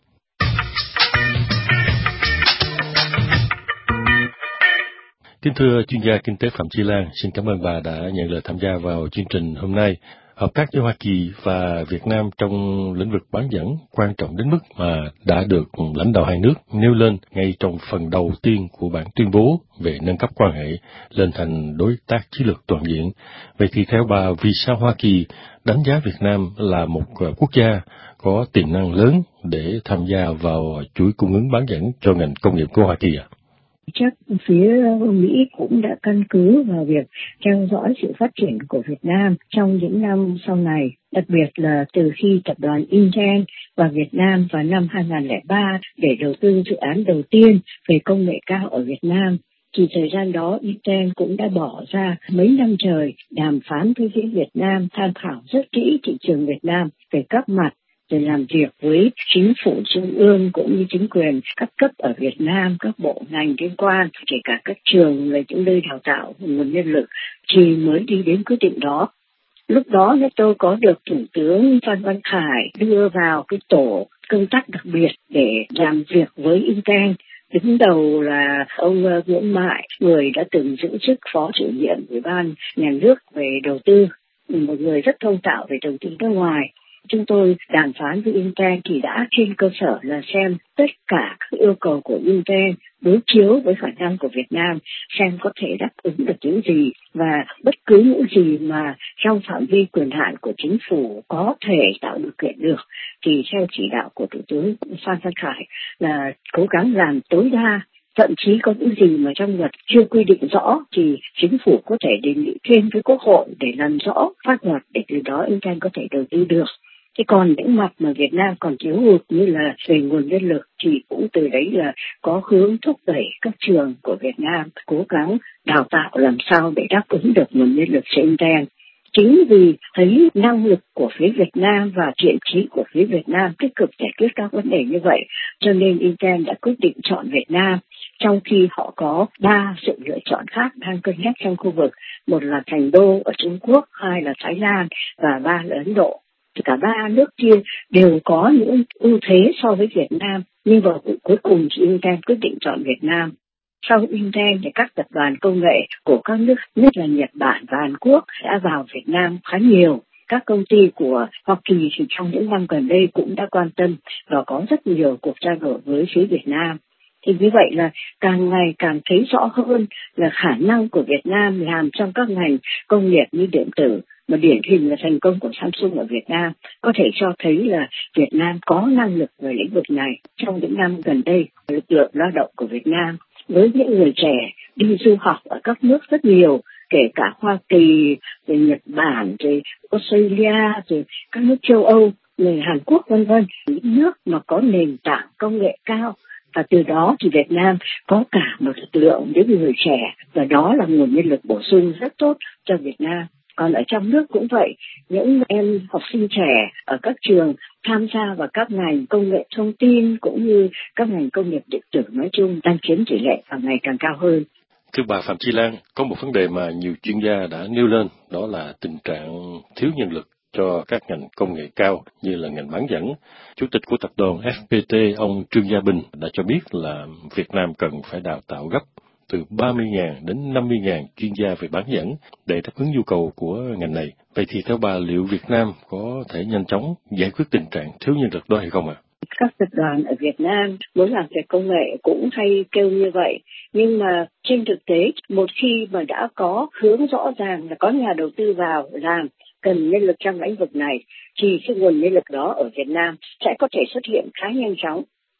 Kính thưa chuyên gia kinh tế Phạm Chi Lan, xin cảm ơn bà đã nhận lời tham gia vào chương trình hôm nay. Hợp tác giữa Hoa Kỳ và Việt Nam trong lĩnh vực bán dẫn quan trọng đến mức mà đã được lãnh đạo hai nước nêu lên ngay trong phần đầu tiên của bản tuyên bố về nâng cấp quan hệ lên thành đối tác chiến lược toàn diện. Vậy thì theo bà, vì sao Hoa Kỳ đánh giá Việt Nam là một quốc gia có tiềm năng lớn để tham gia vào chuỗi cung ứng bán dẫn cho ngành công nghiệp của Hoa Kỳ ạ? Chắc phía Mỹ cũng đã căn cứ vào việc theo dõi sự phát triển của Việt Nam trong những năm sau này, đặc biệt là từ khi tập đoàn Intel vào Việt Nam vào năm 2003 để đầu tư dự án đầu tiên về công nghệ cao ở Việt Nam. Thì thời gian đó Intel cũng đã bỏ ra mấy năm trời đàm phán với phía Việt Nam, tham khảo rất kỹ thị trường Việt Nam về các mặt, để làm việc với chính phủ trung ương cũng như chính quyền các cấp ở Việt Nam, các bộ ngành liên quan, kể cả các trường là những nơi đào tạo nguồn nhân lực, thì mới đi đến quyết định đó. Lúc đó tôi có được Thủ tướng Phan Văn Khải đưa vào cái tổ công tác đặc biệt để làm việc với Intel. Đứng đầu là ông Nguyễn Mại, người đã từng giữ chức phó chủ nhiệm Ủy ban Nhà nước về đầu tư, một người rất thông thạo về đầu tư nước ngoài. Chúng tôi đàm phán với Intel thì đã trên cơ sở là xem tất cả các yêu cầu của Intel đối chiếu với khả năng của Việt Nam, xem có thể đáp ứng được những gì, và bất cứ những gì mà trong phạm vi quyền hạn của chính phủ có thể tạo điều kiện được thì theo chỉ đạo của Thủ tướng Phan Văn Khải là cố gắng làm tối đa. Thậm chí có những gì mà trong luật chưa quy định rõ thì chính phủ có thể đề nghị thêm với Quốc hội để làm rõ pháp luật, để từ đó Intel có thể đầu tư được. Thế còn những mặt mà Việt Nam còn thiếu hụt như là về nguồn nhân lực thì cũng từ đấy là có hướng thúc đẩy các trường của Việt Nam cố gắng đào tạo làm sao để đáp ứng được nguồn nhân lực cho Intel. Chính vì thấy năng lực của phía Việt Nam và thiện chí của phía Việt Nam tích cực giải quyết các vấn đề như vậy, cho nên Intel đã quyết định chọn Việt Nam, trong khi họ có 3 sự lựa chọn khác đang cân nhắc trong khu vực. Một là Thành Đô ở Trung Quốc, 2 là Thái Lan và 3 là Ấn Độ. Cả 3 nước kia đều có những ưu thế so với Việt Nam, nhưng vào cuối cùng thì Intel quyết định chọn Việt Nam. Sau Intel thì các tập đoàn công nghệ của các nước, nhất là Nhật Bản và Hàn Quốc, đã vào Việt Nam khá nhiều. Các công ty của Hoa Kỳ thì trong những năm gần đây cũng đã quan tâm và có rất nhiều cuộc trao đổi với phía Việt Nam. Thì như vậy là càng ngày càng thấy rõ hơn là khả năng của Việt Nam làm trong các ngành công nghiệp như điện tử, mà điển hình là thành công của Samsung ở Việt Nam, có thể cho thấy là Việt Nam có năng lực về lĩnh vực này. Trong những năm gần đây, lực lượng lao động của Việt Nam với những người trẻ đi du học ở các nước rất nhiều, kể cả Hoa Kỳ, rồi Nhật Bản, rồi Australia, rồi các nước châu Âu, rồi Hàn Quốc v.v. những nước mà có nền tảng công nghệ cao. Và từ đó thì Việt Nam có cả một lực lượng những người trẻ, và đó là nguồn nhân lực bổ sung rất tốt cho Việt Nam. Còn ở trong nước cũng vậy, những em học sinh trẻ ở các trường tham gia vào các ngành công nghệ thông tin cũng như các ngành công nghiệp điện tử nói chung đang chiếm tỷ lệ càng ngày càng cao hơn. Thưa bà Phạm Chi Lan, có một vấn đề mà nhiều chuyên gia đã nêu lên, đó là tình trạng thiếu nhân lực cho các ngành công nghệ cao như là ngành bán dẫn. Chủ tịch của tập đoàn FPT, ông Trương Gia Bình đã cho biết là Việt Nam cần phải đào tạo gấp từ 30.000 đến 50.000 chuyên gia về bán dẫn để đáp ứng nhu cầu của ngành này. Vậy thì theo bà, liệu Việt Nam có thể nhanh chóng giải quyết tình trạng thiếu nhân lực đó hay không ạ? Các tập đoàn ở Việt Nam muốn làm về công nghệ cũng hay kêu như vậy, nhưng mà trên thực tế một khi mà đã có hướng rõ ràng là có nhà đầu tư vào làm cần nhân lực trong lĩnh vực này thì cái nguồn nhân lực đó ở Việt Nam sẽ có thể xuất hiện khá nhanh chóng.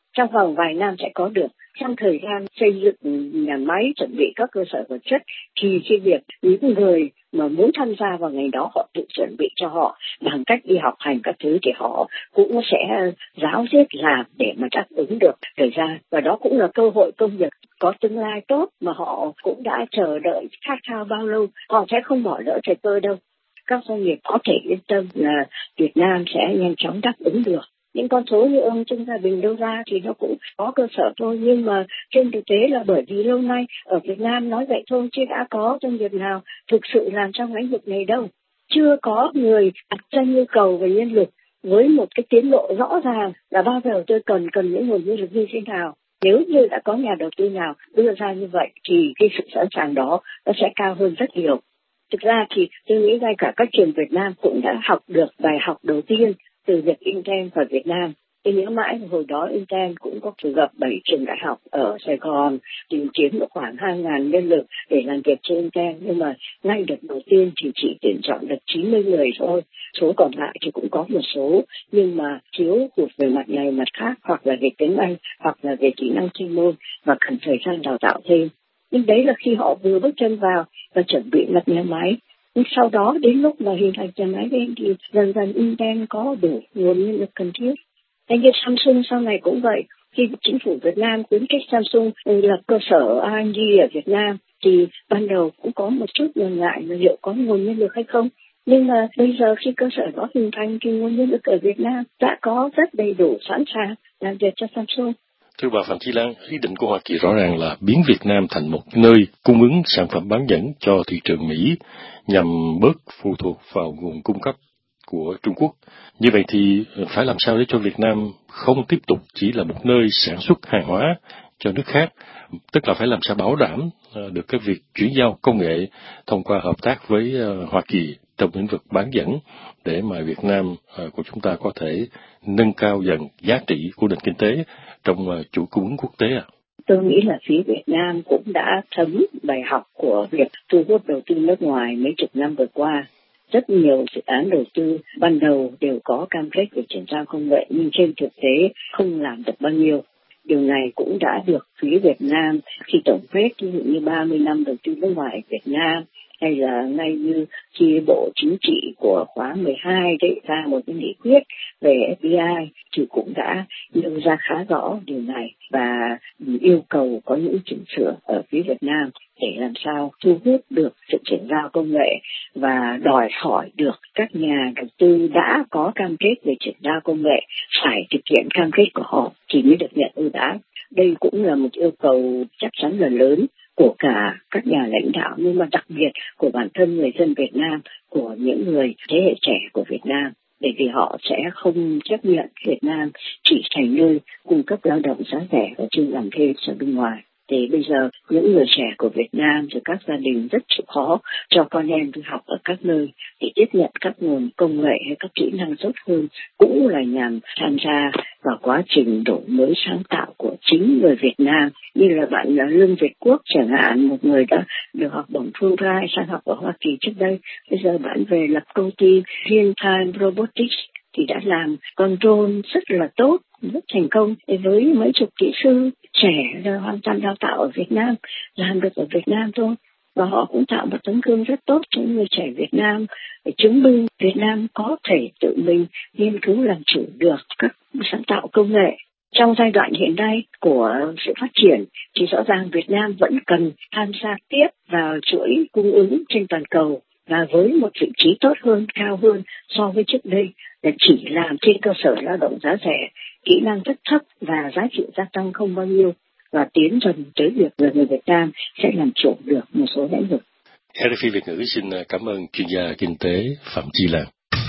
trong vòng vài năm sẽ có được. Trong thời gian xây dựng nhà máy, chuẩn bị các cơ sở vật chất, thì cái việc những người mà muốn tham gia vào ngành đó họ tự chuẩn bị cho họ bằng cách đi học hành các thứ, thì họ cũng sẽ ráo riết làm để mà đáp ứng được thời gian. Và đó cũng là cơ hội công việc có tương lai tốt mà họ cũng đã chờ đợi khát khao bao lâu. Họ sẽ không bỏ lỡ thời cơ đâu. Các doanh nghiệp có thể yên tâm là Việt Nam sẽ nhanh chóng đáp ứng được. Những con số như ông Trương Gia Bình đưa ra thì nó cũng có cơ sở thôi, nhưng mà trên thực tế là bởi vì lâu nay ở Việt Nam nói vậy thôi chứ đã có doanh nghiệp nào thực sự làm trong lĩnh vực này đâu. Chưa có người đặt ra nhu cầu về nhân lực với một cái tiến độ rõ ràng là bao giờ tôi cần những nguồn nhân lực như thế nào. Nếu như đã có nhà đầu tư nào đưa ra như vậy thì cái sự sẵn sàng đó nó sẽ cao hơn rất nhiều. Thực ra thì tôi nghĩ ngay cả các trường Việt Nam cũng đã học được bài học đầu tiên từ việc Intel vào Việt Nam. Tôi nhớ mãi hồi đó Intel cũng có cử gặp 7 trường đại học ở Sài Gòn tìm kiếm được khoảng 2.000 nhân lực để làm việc trên Intel, nhưng mà ngay đợt đầu tiên thì chỉ tuyển chọn được 90 người thôi. Số còn lại thì cũng có một số nhưng mà thiếu hụt về mặt này mặt khác, hoặc là về tiếng Anh hoặc là về kỹ năng chuyên môn và cần thời gian đào tạo thêm. Nhưng đấy là khi họ vừa bước chân vào và chuẩn bị lập nhà máy. Nhưng sau đó đến lúc mà hình thành nhà máy lên thì dần dần Intel có đủ nguồn nhân lực cần thiết. Thế như Samsung sau này cũng vậy. Khi chính phủ Việt Nam khuyến khích Samsung lập cơ sở R&D ở Việt Nam thì ban đầu cũng có một chút ngần ngại là liệu có nguồn nhân lực hay không. Nhưng mà bây giờ khi cơ sở đó hình thành thì nguồn nhân lực ở Việt Nam đã có rất đầy đủ sẵn sàng làm việc cho Samsung. Thưa bà Phạm Chi Lan, ý định của Hoa Kỳ rõ ràng là biến Việt Nam thành một nơi cung ứng sản phẩm bán dẫn cho thị trường Mỹ nhằm bớt phụ thuộc vào nguồn cung cấp của Trung Quốc. Như vậy thì phải làm sao để cho Việt Nam không tiếp tục chỉ là một nơi sản xuất hàng hóa cho nước khác, tức là phải làm sao bảo đảm được cái việc chuyển giao công nghệ thông qua hợp tác với Hoa Kỳ trong lĩnh vực bán dẫn để mà Việt Nam của chúng ta có thể nâng cao dần giá trị của nền kinh tế trong chuỗi cung ứng quốc tế ạ? Tôi nghĩ là phía Việt Nam cũng đã thấm bài học của việc thu hút đầu tư nước ngoài mấy chục năm vừa qua. Rất nhiều dự án đầu tư ban đầu đều có cam kết về chuyển giao công nghệ nhưng trên thực tế không làm được bao nhiêu. Điều này cũng đã được phía Việt Nam khi tổng kết ví dụ như 30 năm đầu tư nước ngoài Việt Nam, hay là ngay như khi Bộ Chính trị của khóa 12 đề ra một cái nghị quyết về FDI thì cũng đã nêu ra khá rõ điều này và yêu cầu có những chỉnh sửa ở phía Việt Nam để làm sao thu hút được sự chuyển giao công nghệ và đòi hỏi được các nhà đầu tư đã có cam kết về chuyển giao công nghệ phải thực hiện cam kết của họ thì mới được nhận ưu đãi. Đây cũng là một yêu cầu chắc chắn là lớn của cả các nhà lãnh đạo nhưng mà đặc biệt của bản thân người dân Việt Nam, của những người thế hệ trẻ của Việt Nam, bởi vì họ sẽ không chấp nhận Việt Nam chỉ thành nơi cung cấp lao động giá rẻ và chuyên làm thuê ở bên ngoài. Thì bây giờ những người trẻ của Việt Nam rồi các gia đình rất chịu khó cho con em đi học ở các nơi để tiếp nhận các nguồn công nghệ hay các kỹ năng tốt hơn, cũng là nhằm tham gia vào quá trình đổi mới sáng tạo của chính người Việt Nam. Như là bạn Lương Việt Quốc chẳng hạn, một người đã được học bổng Fulbright sang học ở Hoa Kỳ trước đây, bây giờ bạn về lập công ty Real Time Robotics thì đã làm con drone rất là tốt, rất thành công với mấy chục kỹ sư trẻ hoàn toàn đào tạo ở Việt Nam, làm được ở Việt Nam thôi. Và họ cũng tạo một tấm gương rất tốt cho người trẻ Việt Nam để chứng minh Việt Nam có thể tự mình nghiên cứu làm chủ được các sáng tạo công nghệ. Trong giai đoạn hiện nay của sự phát triển thì rõ ràng Việt Nam vẫn cần tham gia tiếp vào chuỗi cung ứng trên toàn cầu và với một vị trí tốt hơn, cao hơn so với trước đây là chỉ làm trên cơ sở lao động giá rẻ, kỹ năng rất thấp và giá trị gia tăng không bao nhiêu, và tiến dần tới việc là người Việt Nam sẽ làm chủ được một số lĩnh vực. RFI Việt ngữ xin cảm ơn chuyên gia kinh tế Phạm Chi Lan.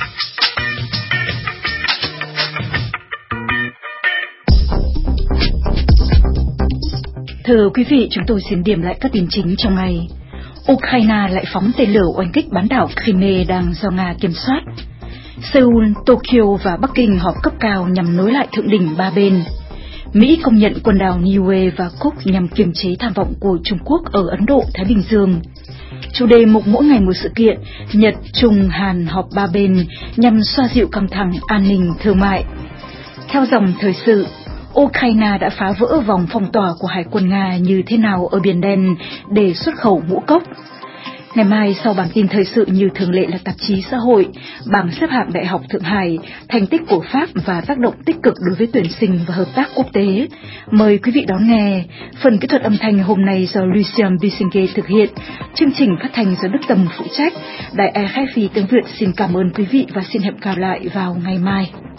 Thưa quý vị, chúng tôi xin điểm lại các tin chính trong ngày. Ukraine lại phóng tên lửa oanh kích bán đảo Crimea đang do Nga kiểm soát. Seoul, Tokyo và Bắc Kinh họp cấp cao nhằm nối lại thượng đỉnh ba bên. Mỹ công nhận quần đảo Niue và Cook nhằm kiềm chế tham vọng của Trung Quốc ở Ấn Độ, Thái Bình Dương. Chủ đề mục mỗi ngày một sự kiện, Nhật, Trung, Hàn họp ba bên nhằm xoa dịu căng thẳng an ninh thương mại. Theo dòng thời sự, Ukraine đã phá vỡ vòng phong tỏa của Hải quân Nga như thế nào ở Biển Đen để xuất khẩu ngũ cốc. Ngày mai sau bản tin thời sự như thường lệ là tạp chí xã hội, bảng xếp hạng Đại học Thượng Hải, thành tích của Pháp và tác động tích cực đối với tuyển sinh và hợp tác quốc tế. Mời quý vị đón nghe. Phần kỹ thuật âm thanh hôm nay do Lucien Bisinke thực hiện. Chương trình phát thanh do Đức Tâm phụ trách. Đài RFI tiếng Việt xin cảm ơn quý vị và xin hẹn gặp lại vào ngày mai.